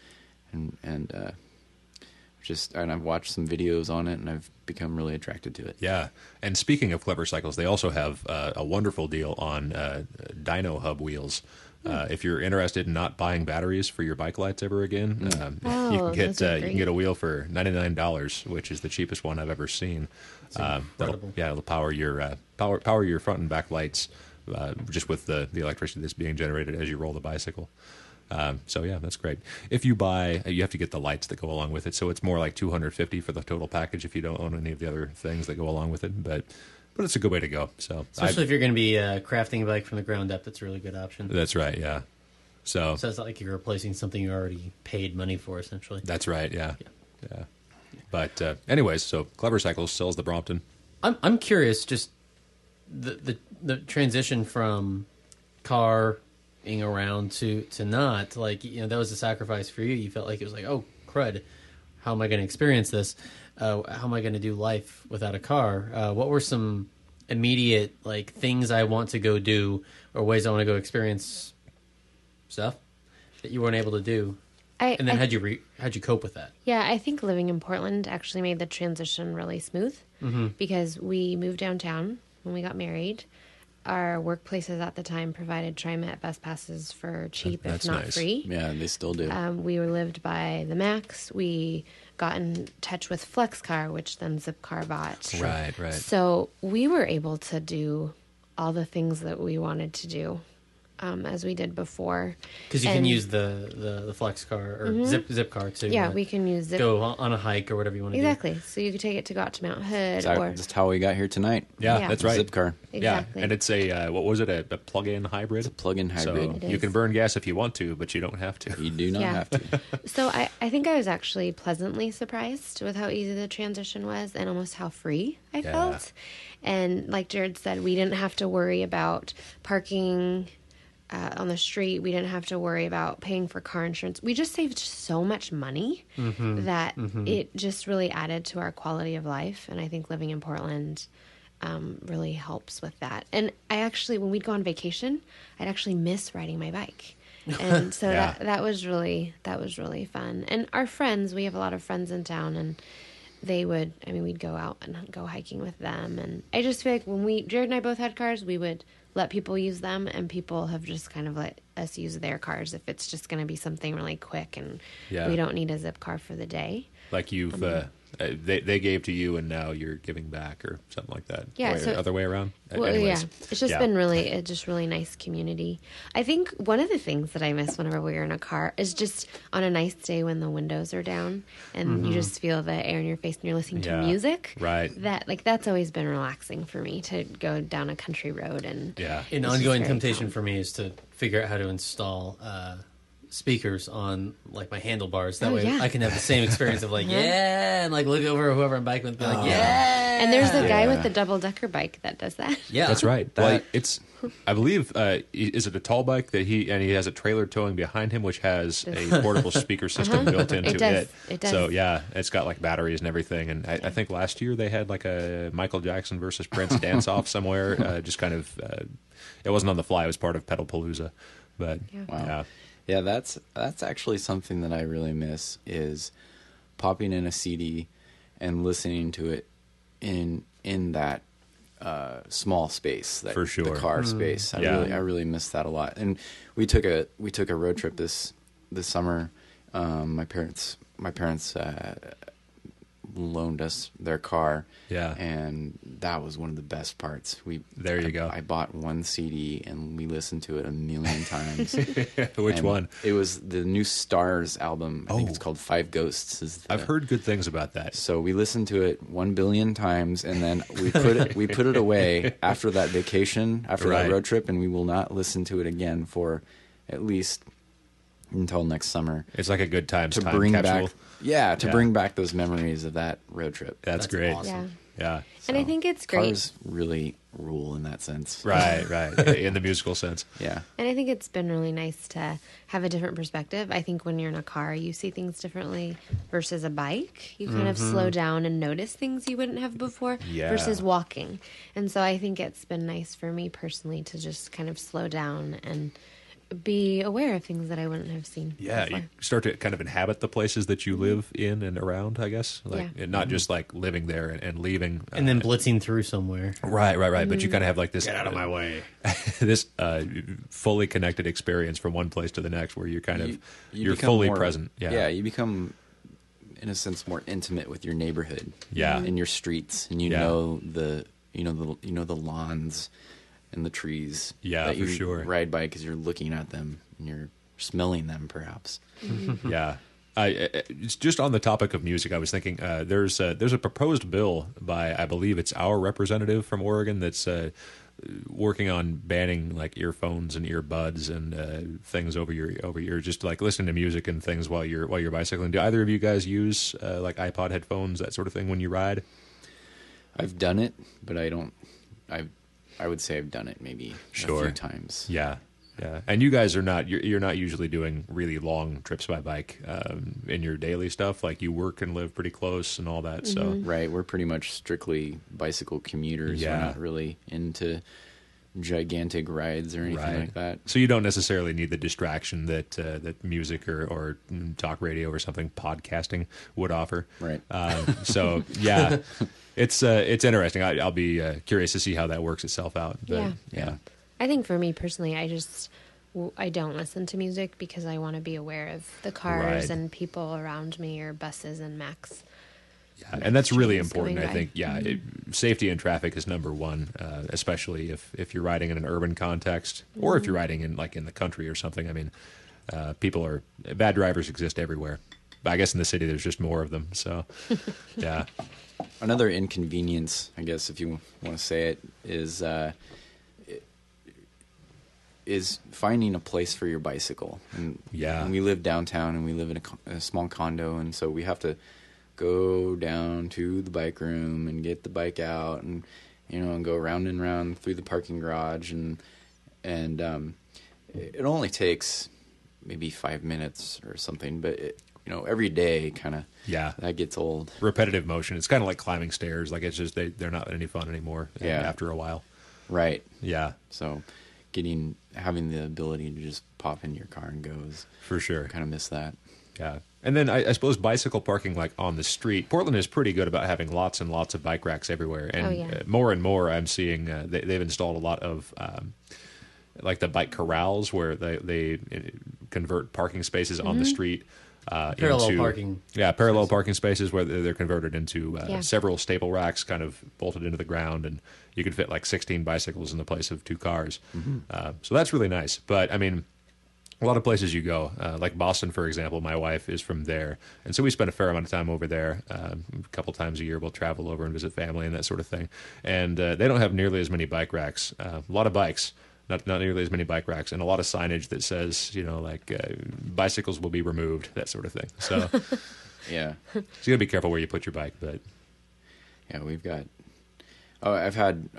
Speaker 3: I've watched some videos on it, and I've become really attracted to it.
Speaker 1: Yeah, and speaking of Clever Cycles, they also have a wonderful deal on Dyno Hub wheels. If you're interested in not buying batteries for your bike lights ever again, you can get
Speaker 4: those are
Speaker 1: you can
Speaker 4: great.
Speaker 1: get a wheel for $99, which is the cheapest one I've ever seen. It'll power your power your front and back lights just with the electricity that's being generated as you roll the bicycle. So yeah, that's great. If you buy, you have to get the lights that go along with it. So it's more like $250 for the total package if you don't own any of the other things that go along with it. But it's a good way to go. So
Speaker 2: Especially if you're going to be crafting a bike from the ground up, that's a really good option.
Speaker 1: that's right. Yeah. So
Speaker 2: So it's not like you're replacing something you already paid money for, essentially.
Speaker 1: that's right. Yeah. Yeah. But anyways, so Clever Cycles sells the Brompton.
Speaker 2: I'm curious, just the transition from caring around to not, like, you know, that was a sacrifice for you. You felt like it was like, oh crud, how am I going to experience this? How am I going to do life without a car? What were some immediate like things I want to go do or ways I want to go experience stuff that you weren't able to do? And then how'd you cope with that?
Speaker 4: Yeah, I think living in Portland actually made the transition really smooth because we moved downtown when we got married. Our workplaces at the time provided TriMet bus passes for cheap, if
Speaker 1: That's
Speaker 4: not
Speaker 1: nice.
Speaker 4: free.
Speaker 3: Yeah, they still do.
Speaker 4: We lived by the Max. We got in touch with FlexCar, which then Zipcar bought.
Speaker 1: Right. Right.
Speaker 4: So we were able to do all the things that we wanted to do as we did before.
Speaker 2: Because you can
Speaker 4: And-
Speaker 2: use the flex car or zip car to
Speaker 4: Yeah, we can use Zip.
Speaker 2: go on a hike or whatever you want to do.
Speaker 4: Exactly. So you could take it to go out to Mount Hood or...
Speaker 3: That's how we got here tonight.
Speaker 1: Yeah,
Speaker 4: Yeah.
Speaker 1: that's right.
Speaker 3: Zipcar.
Speaker 4: Exactly.
Speaker 1: Yeah, and it's a what was it? A plug-in hybrid.
Speaker 3: It's a plug-in hybrid.
Speaker 1: So
Speaker 4: It
Speaker 1: you
Speaker 4: is.
Speaker 1: can burn gas if you want to, but you don't have to.
Speaker 3: You do not
Speaker 4: Yeah.
Speaker 3: have to.
Speaker 4: So I think I was actually pleasantly surprised with how easy the transition was and almost how free I felt. And like Jared said, we didn't have to worry about parking on the street. We didn't have to worry about paying for car insurance. We just saved so much money that it just really added to our quality of life. And I think living in Portland really helps with that. And I actually, when we'd go on vacation, I'd actually miss riding my bike. And so
Speaker 1: Yeah.
Speaker 4: that was really fun. And our friends, we have a lot of friends in town, and we'd go out and go hiking with them. And I just feel like when Jared and I both had cars, we would let people use them, and people have just kind of let us use their cars if it's just going to be something really quick and
Speaker 1: Yeah.
Speaker 4: we don't need a zip car for the day.
Speaker 1: Like you've they gave to you and now you're giving back or something like that.
Speaker 4: Yeah,
Speaker 1: Or
Speaker 4: so-
Speaker 1: other way around.
Speaker 4: Well,
Speaker 1: Anyways.
Speaker 4: yeah, it's just been really nice community. I think one of the things that I miss whenever we're in a car is just on a nice day when the windows are down and you just feel the air in your face and you're listening to
Speaker 1: Yeah,
Speaker 4: music.
Speaker 1: right.
Speaker 4: That's always been relaxing for me to go down a country road and
Speaker 1: Yeah.
Speaker 2: An
Speaker 4: It's just
Speaker 2: ongoing
Speaker 4: very
Speaker 2: temptation
Speaker 4: calm.
Speaker 2: for me is to figure out how to install speakers on like my handlebars. That
Speaker 4: Oh,
Speaker 2: way
Speaker 4: yeah.
Speaker 2: I can have the same experience of like, yeah, and like look over whoever I'm biking with and be like, yeah.
Speaker 4: And there's the guy
Speaker 3: Yeah.
Speaker 4: with the double decker bike that does that.
Speaker 2: Yeah.
Speaker 1: That's right.
Speaker 2: That-
Speaker 1: Well, it's, I believe, is it a tall bike that he has a trailer towing behind him, which has a portable speaker system built into
Speaker 4: does. It does.
Speaker 1: So yeah, it's got like batteries and everything. And I think last year they had like a Michael Jackson versus Prince dance off somewhere. Just kind of, it wasn't on the fly. It was part of Pedalpalooza. But
Speaker 3: Wow.
Speaker 1: yeah,
Speaker 3: Yeah, that's actually something that I really miss is popping in a CD and listening to it in that small space, that
Speaker 1: For sure.
Speaker 3: the car space. I
Speaker 1: Yeah.
Speaker 3: really miss that a lot. And we took a road trip this summer. My parents loaned us their car.
Speaker 1: Yeah.
Speaker 3: And that was one of the best parts.
Speaker 1: There you go.
Speaker 3: I bought one CD and we listened to it a million times.
Speaker 1: which
Speaker 3: And
Speaker 1: one?
Speaker 3: It was the new Stars album. I think it's
Speaker 1: Oh.
Speaker 3: called Five Ghosts.
Speaker 1: I've heard good things about that.
Speaker 3: So we listened to it 1 billion times, and then we put it away after that vacation, after
Speaker 1: Right.
Speaker 3: that road trip, and we will not listen to it again for at least until next summer
Speaker 1: It's like a good time
Speaker 3: to bring
Speaker 1: capsule.
Speaker 3: back. Yeah, to
Speaker 1: Yeah.
Speaker 3: bring back those memories of that road trip.
Speaker 1: That's
Speaker 2: That's
Speaker 1: great.
Speaker 2: awesome.
Speaker 1: Yeah.
Speaker 4: And I
Speaker 3: So,
Speaker 4: think it's great.
Speaker 3: Cars really rule in that sense.
Speaker 1: Right. In the musical sense.
Speaker 3: Yeah.
Speaker 4: And I think it's been really nice to have a different perspective. I think when you're in a car, you see things differently versus a bike. You kind of slow down and notice things you wouldn't have before
Speaker 1: Yeah.
Speaker 4: versus walking. And so I think it's been nice for me personally to just kind of slow down and be aware of things that I wouldn't have seen
Speaker 1: Yeah,
Speaker 4: before.
Speaker 1: you start to kind of inhabit the places that you live in and around, I guess. Like,
Speaker 4: Yeah.
Speaker 1: and not just like living there and leaving.
Speaker 2: And then blitzing through somewhere.
Speaker 1: Right. But you kind of have like this.
Speaker 2: Get out of my way.
Speaker 1: This fully connected experience from one place to the next, where you're kind of you're
Speaker 3: become
Speaker 1: fully
Speaker 3: more-
Speaker 1: present. Yeah.
Speaker 3: Yeah, you become, in a sense, more intimate with your neighborhood.
Speaker 1: Yeah.
Speaker 3: And your streets, and you
Speaker 1: Yeah.
Speaker 3: know the lawns and the trees.
Speaker 1: Yeah,
Speaker 3: that
Speaker 1: for
Speaker 3: you
Speaker 1: sure.
Speaker 3: ride by because you're looking at them and you're smelling them, perhaps.
Speaker 1: Yeah. It's just on the topic of music. I was thinking there's a proposed bill by, I believe it's our representative from Oregon, that's working on banning like earphones and earbuds and things over your just like listening to music and things while you're bicycling. Do either of you guys use like iPod headphones, that sort of thing, when you ride?
Speaker 3: I've done it, but I would say I've done it maybe a
Speaker 1: Sure.
Speaker 3: few times.
Speaker 1: Yeah. And you guys are not you're not usually doing really long trips by bike in your daily stuff. Like, you work and live pretty close and all that. So
Speaker 3: Right, we're pretty much strictly bicycle commuters.
Speaker 1: Yeah.
Speaker 3: We're not really into gigantic rides or anything like that.
Speaker 1: So you don't necessarily need the distraction that that music or talk radio or something, podcasting, would offer.
Speaker 3: Right.
Speaker 1: So yeah, it's interesting. I'll be curious to see how that works itself out. But,
Speaker 3: Yeah.
Speaker 4: I think for me personally, I don't listen to music because I want to be aware of the cars
Speaker 1: Right.
Speaker 4: and people around me, or buses and Macs.
Speaker 1: Yeah, and that's really
Speaker 4: Trains
Speaker 1: important.
Speaker 4: going
Speaker 1: I
Speaker 4: by.
Speaker 1: think. Yeah, safety in traffic is number one, especially if you're riding in an urban context, or if you're riding in the country or something. I mean, bad drivers exist everywhere. But I guess in the city there's just more of them. So, yeah,
Speaker 3: Another inconvenience, I guess, if you want to say it, is finding a place for your bicycle. And
Speaker 1: Yeah.
Speaker 3: we live downtown, and we live in a small condo, and so we have to go down to the bike room and get the bike out, and and go round and round through the parking garage, and it only takes maybe 5 minutes or something, but every day kind of
Speaker 1: yeah.
Speaker 3: that gets old.
Speaker 1: Repetitive motion. It's kind of like climbing stairs. Like, it's just they're not any fun anymore.
Speaker 3: Yeah.
Speaker 1: After a while.
Speaker 3: Right.
Speaker 1: Yeah,
Speaker 3: So having the ability to just pop in your car and go is
Speaker 1: for sure.
Speaker 3: kind of miss that.
Speaker 1: Yeah. And then I suppose bicycle parking, like on the street, Portland is pretty good about having lots and lots of bike racks everywhere. And
Speaker 4: Oh, yeah.
Speaker 1: More and more I'm seeing they've installed a lot of like the bike corrals, where they convert parking spaces on the street
Speaker 2: Parallel parking
Speaker 1: parallel parking spaces, where they're converted into
Speaker 4: Yeah.
Speaker 1: several staple racks kind of bolted into the ground, and you can fit like 16 bicycles in the place of 2 cars. So that's really nice. But I mean, a lot of places you go, like Boston, for example, my wife is from there. And so we spend a fair amount of time over there. A couple times a year, we'll travel over and visit family and that sort of thing. And they don't have nearly as many bike racks. A lot of bikes, not nearly as many bike racks, and a lot of signage that says, like bicycles will be removed, that sort of thing. So,
Speaker 3: Yeah.
Speaker 1: so you gotta be careful where you put your bike. But
Speaker 3: Yeah, we've got. Oh, I've had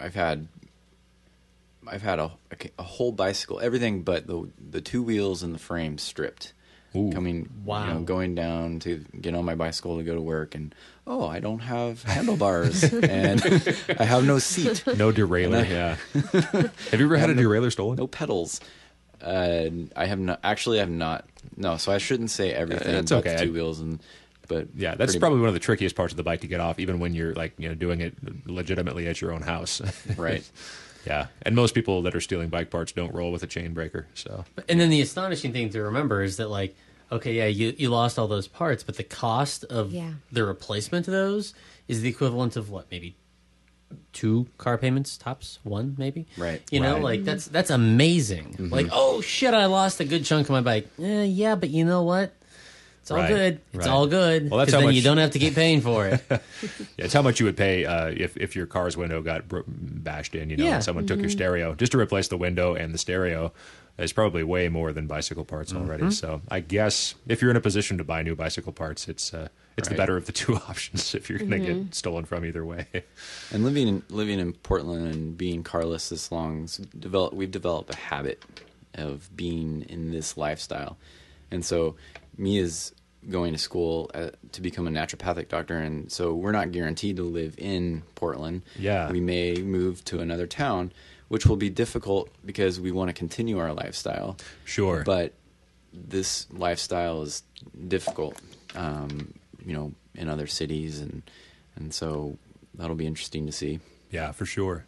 Speaker 3: a whole bicycle, everything but the two wheels and the frame stripped.
Speaker 1: Ooh.
Speaker 2: Wow.
Speaker 3: Going down to get on my bicycle to go to work, and I don't have handlebars, and I have no seat,
Speaker 1: no derailleur. Yeah. Have you ever had a derailleur stolen?
Speaker 3: no pedals. I have not. Actually, I have not. No, so I shouldn't say everything.
Speaker 1: That's
Speaker 3: but
Speaker 1: okay.
Speaker 3: the two wheels but
Speaker 1: Yeah, that's probably one of the trickiest parts of the bike to get off, even when you're doing it legitimately at your own house.
Speaker 3: right.
Speaker 1: Yeah, and most people that are stealing bike parts don't roll with a chain breaker. So
Speaker 2: And then the astonishing thing to remember is that, like, okay, yeah, you lost all those parts, but the cost of the replacement of those is the equivalent of what, maybe 2 car payments tops, 1 maybe.
Speaker 3: Right.
Speaker 2: You know,
Speaker 1: Right.
Speaker 2: like that's amazing.
Speaker 3: Mm-hmm.
Speaker 2: Like, oh shit, I lost a good chunk of my bike. Yeah, but you know what? It's all
Speaker 1: Right,
Speaker 2: good. It's
Speaker 1: right.
Speaker 2: all good.
Speaker 1: Well, that's
Speaker 2: 'cause
Speaker 1: how
Speaker 2: then
Speaker 1: much-
Speaker 2: you don't have to keep paying for it.
Speaker 1: yeah, it's how much you would pay if your car's window got bashed in,
Speaker 2: Yeah.
Speaker 1: and someone took your stereo. Just to replace the window and the stereo is probably way more than bicycle parts already. So I guess if you're in a position to buy new bicycle parts, it's the
Speaker 3: Right.
Speaker 1: better of the two options if you're going to get stolen from either way.
Speaker 3: And living in Portland and being carless this long, we've developed a habit of being in this lifestyle. And so me is going to school to become a naturopathic doctor, and so we're not guaranteed to live in Portland.
Speaker 1: Yeah.
Speaker 3: We may move to another town, which will be difficult because we want to continue our lifestyle.
Speaker 1: Sure.
Speaker 3: But this lifestyle is difficult, in other cities, and so that'll be interesting to see.
Speaker 1: Yeah, for sure.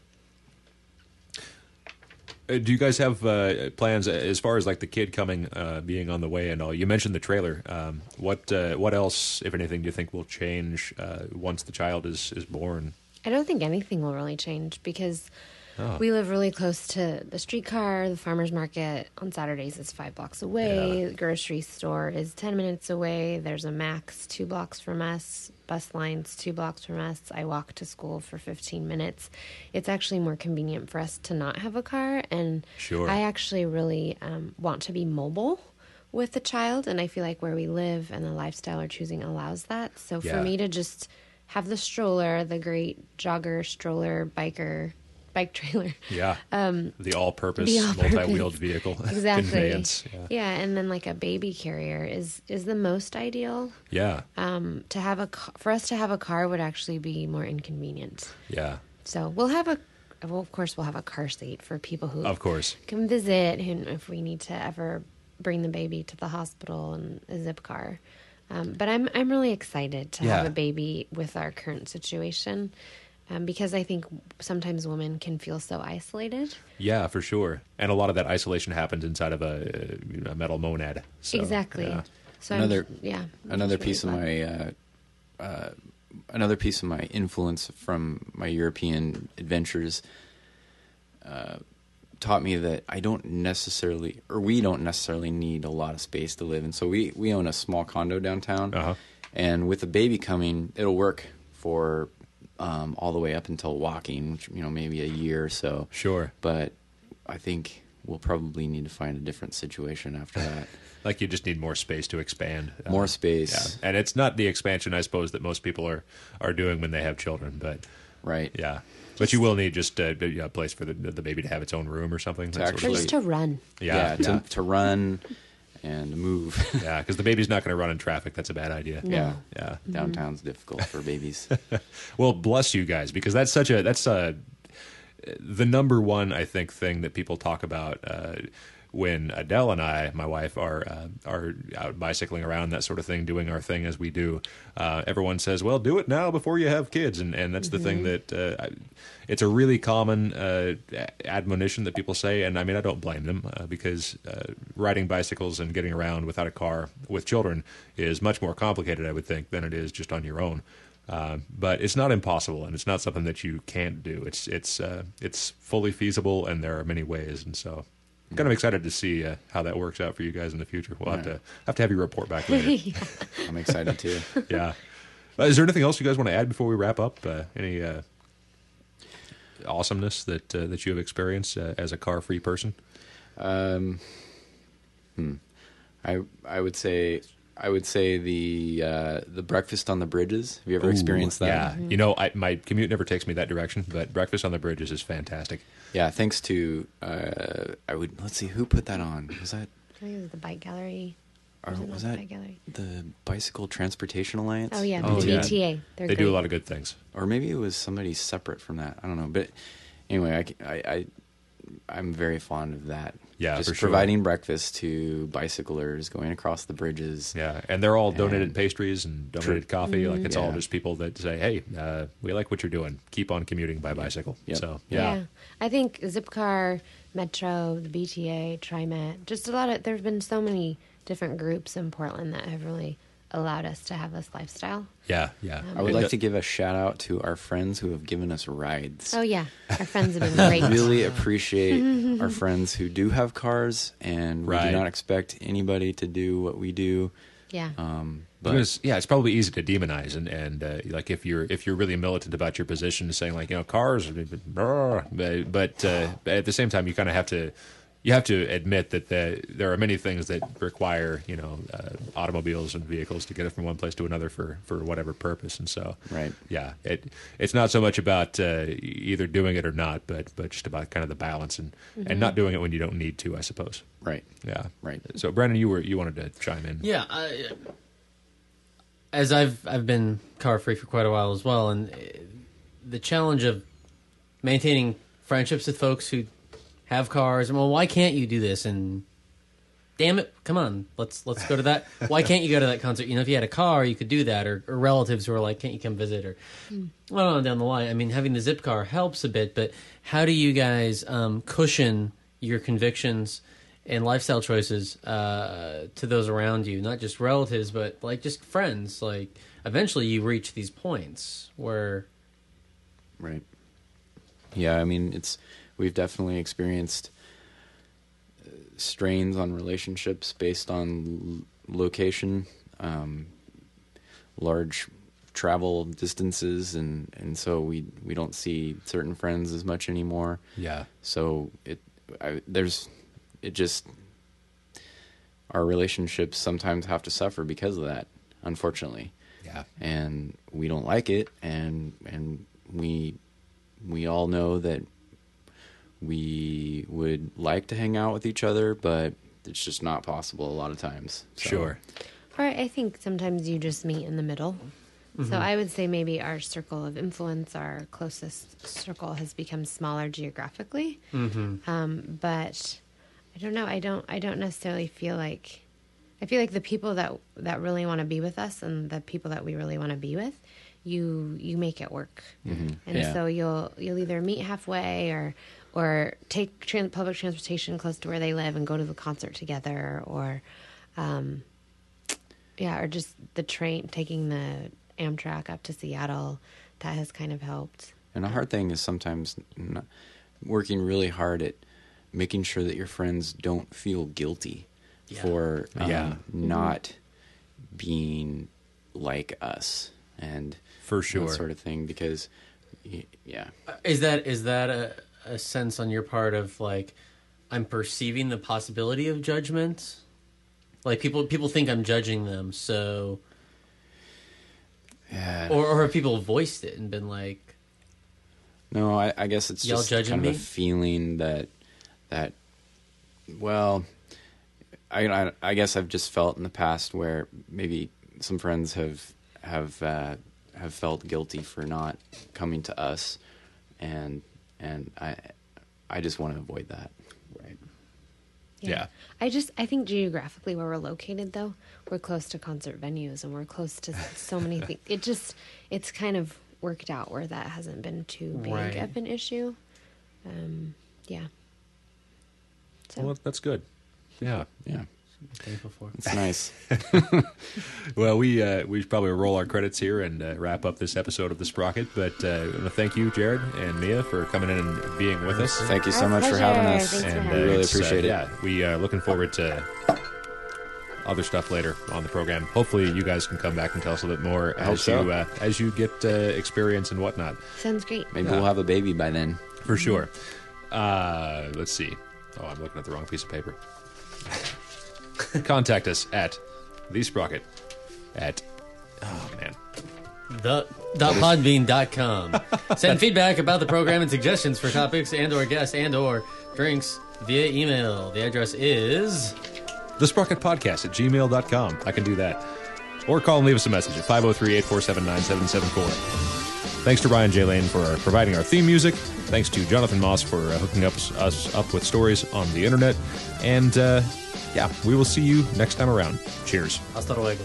Speaker 1: Do you guys have plans as far as like the kid coming, being on the way and all? You mentioned the trailer. What else, if anything, do you think will change once the child is born?
Speaker 4: I don't think anything will really change because we live really close to the streetcar. The farmer's market on Saturdays is 5 blocks away.
Speaker 1: Yeah.
Speaker 4: The grocery store is 10 minutes away. There's a Max 2 blocks from us. Bus lines 2 blocks from us. I walk to school for 15 minutes. It's actually more convenient for us to not have a car. And
Speaker 1: Sure.
Speaker 4: I actually really want to be mobile with the child. And I feel like where we live and the lifestyle we're choosing allows that. So for
Speaker 1: Yeah.
Speaker 4: me to just have the stroller, the great jogger, stroller, bike trailer.
Speaker 1: Yeah. The all-purpose,
Speaker 4: The all-purpose.
Speaker 1: multi-wheeled vehicle
Speaker 4: Exactly.
Speaker 1: conveyance.
Speaker 4: Yeah, and then like a baby carrier is the most ideal.
Speaker 1: Yeah.
Speaker 4: To have for us to have a car would actually be more inconvenient.
Speaker 1: Yeah.
Speaker 4: So of course we'll have a car seat for people who
Speaker 1: Of course.
Speaker 4: can visit, and if we need to ever bring the baby to the hospital, and a zip car. But I'm really excited to have
Speaker 1: Yeah.
Speaker 4: a baby with our current situation. Because I think sometimes women can feel so isolated.
Speaker 1: Yeah, for sure. And a lot of that isolation happens inside of a metal monad. So,
Speaker 4: Exactly.
Speaker 1: yeah.
Speaker 4: So
Speaker 3: Another
Speaker 4: another
Speaker 3: piece of my influence from my European adventures taught me that we don't necessarily need a lot of space to live in. So we own a small condo downtown,
Speaker 1: Uh-huh.
Speaker 3: and with the baby coming, it'll work for all the way up until walking, which maybe a year or so.
Speaker 1: Sure.
Speaker 3: But I think we'll probably need to find a different situation after that.
Speaker 1: Like you just need more space to expand.
Speaker 3: More space.
Speaker 1: Yeah. And it's not the expansion, I suppose, that most people are doing when they have children. But
Speaker 3: Right.
Speaker 1: yeah. But you will need just a place for the baby to have its own room or something. that sort of
Speaker 3: actually-
Speaker 4: Or
Speaker 1: thing.
Speaker 4: just to run.
Speaker 1: Yeah.
Speaker 3: Yeah, to run and move.
Speaker 1: Yeah, because the baby's not going to run in traffic. That's a bad idea.
Speaker 4: No.
Speaker 3: Yeah.
Speaker 1: Yeah.
Speaker 3: Downtown's difficult for babies.
Speaker 1: Well, bless you guys, because that's the number one, I think, thing that people talk about when Adele and I, my wife, are out bicycling around, that sort of thing, doing our thing as we do. Everyone says, well, do it now before you have kids. And that's the thing that it's a really common admonition that people say. And I mean, I don't blame them because riding bicycles and getting around without a car with children is much more complicated, I would think, than it is just on your own. But it's not impossible, and it's not something that you can't do. It's fully feasible, and there are many ways. And so I'm kind of excited to see how that works out for you guys in the future. We'll have to have you report back later.
Speaker 3: I'm excited too.
Speaker 1: Yeah. Is there anything else you guys want to add before we wrap up? awesomeness that you have experienced as a car-free person?
Speaker 3: I would say the breakfast on the bridges. Have you ever experienced that?
Speaker 1: Yeah, you know, my commute never takes me that direction, but breakfast on the bridges is fantastic.
Speaker 3: Yeah, thanks to let's see who put that on. Was that
Speaker 4: I think it was the Bike Gallery.
Speaker 3: or
Speaker 4: it
Speaker 3: was
Speaker 4: not
Speaker 3: that
Speaker 4: Bike Gallery?
Speaker 3: the Bicycle Transportation Alliance?
Speaker 4: Oh yeah, the
Speaker 1: Oh, yeah.
Speaker 4: BTA.
Speaker 1: They
Speaker 4: They're
Speaker 1: do a
Speaker 4: great.
Speaker 1: lot of good things.
Speaker 3: Or maybe it was somebody separate from that. I don't know. But anyway, I'm very fond of that.
Speaker 1: Yeah,
Speaker 3: just
Speaker 1: for sure.
Speaker 3: providing breakfast to bicyclers going across the bridges.
Speaker 1: Yeah, and they're all donated
Speaker 3: And-
Speaker 1: pastries and donated coffee. Like it's all
Speaker 3: Yeah.
Speaker 1: just people that say, "Hey, we like what you're doing. Keep on commuting by bicycle."
Speaker 3: Yep.
Speaker 1: So
Speaker 4: Yeah. I think Zipcar, Metro, the BTA, TriMet, just a lot of. There's been so many different groups in Portland that have really allowed us to have this lifestyle.
Speaker 1: yeah.
Speaker 3: I would like to give a shout out to our friends who have given us rides.
Speaker 4: Oh yeah, our friends have been great.
Speaker 3: Really appreciate our friends who do have cars, and we
Speaker 1: Right.
Speaker 3: do not expect anybody to do what we do.
Speaker 4: Yeah.
Speaker 3: But
Speaker 1: Because it's probably easy to demonize, and like if you're really militant about your position, saying like cars, but at the same time you kind of have to admit that there are many things that require automobiles and vehicles to get it from one place to another for whatever purpose, and so
Speaker 3: Right.
Speaker 1: yeah, it's not so much about either doing it or not, but just about kind of the balance and not doing it when you don't need to, I suppose.
Speaker 3: right.
Speaker 1: Yeah,
Speaker 3: Right.
Speaker 1: So Brandon, you wanted to chime in.
Speaker 2: Yeah, as I've been car free for quite a while as well, and the challenge of maintaining friendships with folks who have cars, and well, why can't you do this? And damn it, come on, let's go to that. Why can't you go to that concert? If you had a car, you could do that, or relatives who are like, can't you come visit? Or on down the line. I mean, having the Zip car helps a bit, but how do you guys cushion your convictions and lifestyle choices to those around you, not just relatives, but like just friends? Like eventually you reach these points where
Speaker 3: Right. Yeah, I mean, we've definitely experienced strains on relationships based on location, large travel distances, and so we don't see certain friends as much anymore.
Speaker 1: Yeah.
Speaker 3: So our relationships sometimes have to suffer because of that, unfortunately.
Speaker 1: Yeah.
Speaker 3: And we don't like it, and we all know that we would like to hang out with each other, but it's just not possible a lot of times. So,
Speaker 1: Sure.
Speaker 4: Or I think sometimes you just meet in the middle. So I would say maybe our circle of influence, our closest circle, has become smaller geographically. But I don't know. I don't necessarily feel like. I feel like the people that really want to be with us and the people that we really want to be with, you make it work. And
Speaker 3: Yeah.
Speaker 4: so you'll either meet halfway or take public transportation close to where they live and go to the concert together, or or just the train, taking the Amtrak up to Seattle. That has kind of helped.
Speaker 3: And a hard thing is sometimes working really hard at making sure that your friends don't feel guilty for not being like us and
Speaker 1: For sure.
Speaker 3: that sort of thing, because
Speaker 2: is that a sense on your part of like I'm perceiving the possibility of judgment? Like people think I'm judging them, so or have people voiced it and been like,
Speaker 3: no, I guess it's
Speaker 2: Y'all
Speaker 3: just
Speaker 2: judging
Speaker 3: kind of
Speaker 2: me?
Speaker 3: a feeling that well, I guess I've just felt in the past where maybe some friends have felt guilty for not coming to us, and I just want to avoid that. Right.
Speaker 1: Yeah.
Speaker 4: I think geographically where we're located, though, we're close to concert venues and we're close to so many things. It's kind of worked out where that hasn't been too big
Speaker 2: Right.
Speaker 4: of an issue. Yeah. So
Speaker 1: Well, that's good. Yeah.
Speaker 3: Yeah.
Speaker 2: thankful for?
Speaker 3: It's nice.
Speaker 1: Well, we should probably roll our credits here and wrap up this episode of The Sprocket. But I want to thank you, Jared and Mia, for coming in and being with us.
Speaker 3: Thank you so
Speaker 4: Our
Speaker 3: much for
Speaker 4: pleasure.
Speaker 3: having us.
Speaker 4: Thanks for
Speaker 1: And
Speaker 4: having
Speaker 3: We really
Speaker 1: it's,
Speaker 3: appreciate it.
Speaker 1: Yeah, we are looking forward to other stuff later on the program. Hopefully, you guys can come back and tell us a little bit more
Speaker 3: hope
Speaker 1: as
Speaker 3: so.
Speaker 1: you as you get experience and whatnot.
Speaker 4: sounds great.
Speaker 3: Maybe we'll have a baby by then.
Speaker 1: For sure. Let's see. Oh, I'm looking at the wrong piece of paper. Contact us at TheSprocket at... Oh, man.
Speaker 2: The.podbean.com. Send feedback about the program and suggestions for topics and or guests and or drinks via email. The address is...
Speaker 1: TheSprocketPodcast at gmail.com. I can do that. Or call and leave us a message at 503-847-9774. Thanks to Ryan J. Lane for providing our theme music. Thanks to Jonathan Moss for hooking us up with stories on the internet. And, we will see you next time around. Cheers.
Speaker 2: Hasta luego.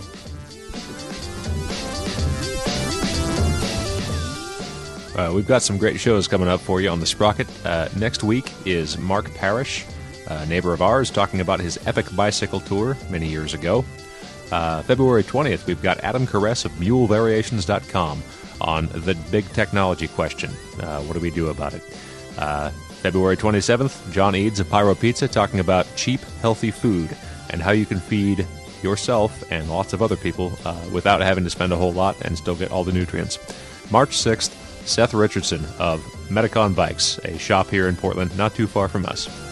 Speaker 1: We've got some great shows coming up for you on the Sprocket. Next week is Mark Parrish, a neighbor of ours, talking about his epic bicycle tour many years ago. February 20th, we've got Adam Caress of MuleVariations.com on the big technology question. What do we do about it? February 27th, John Eads of Pyro Pizza talking about cheap, healthy food and how you can feed yourself and lots of other people without having to spend a whole lot and still get all the nutrients. March 6th, Seth Richardson of Metacon Bikes, a shop here in Portland not too far from us.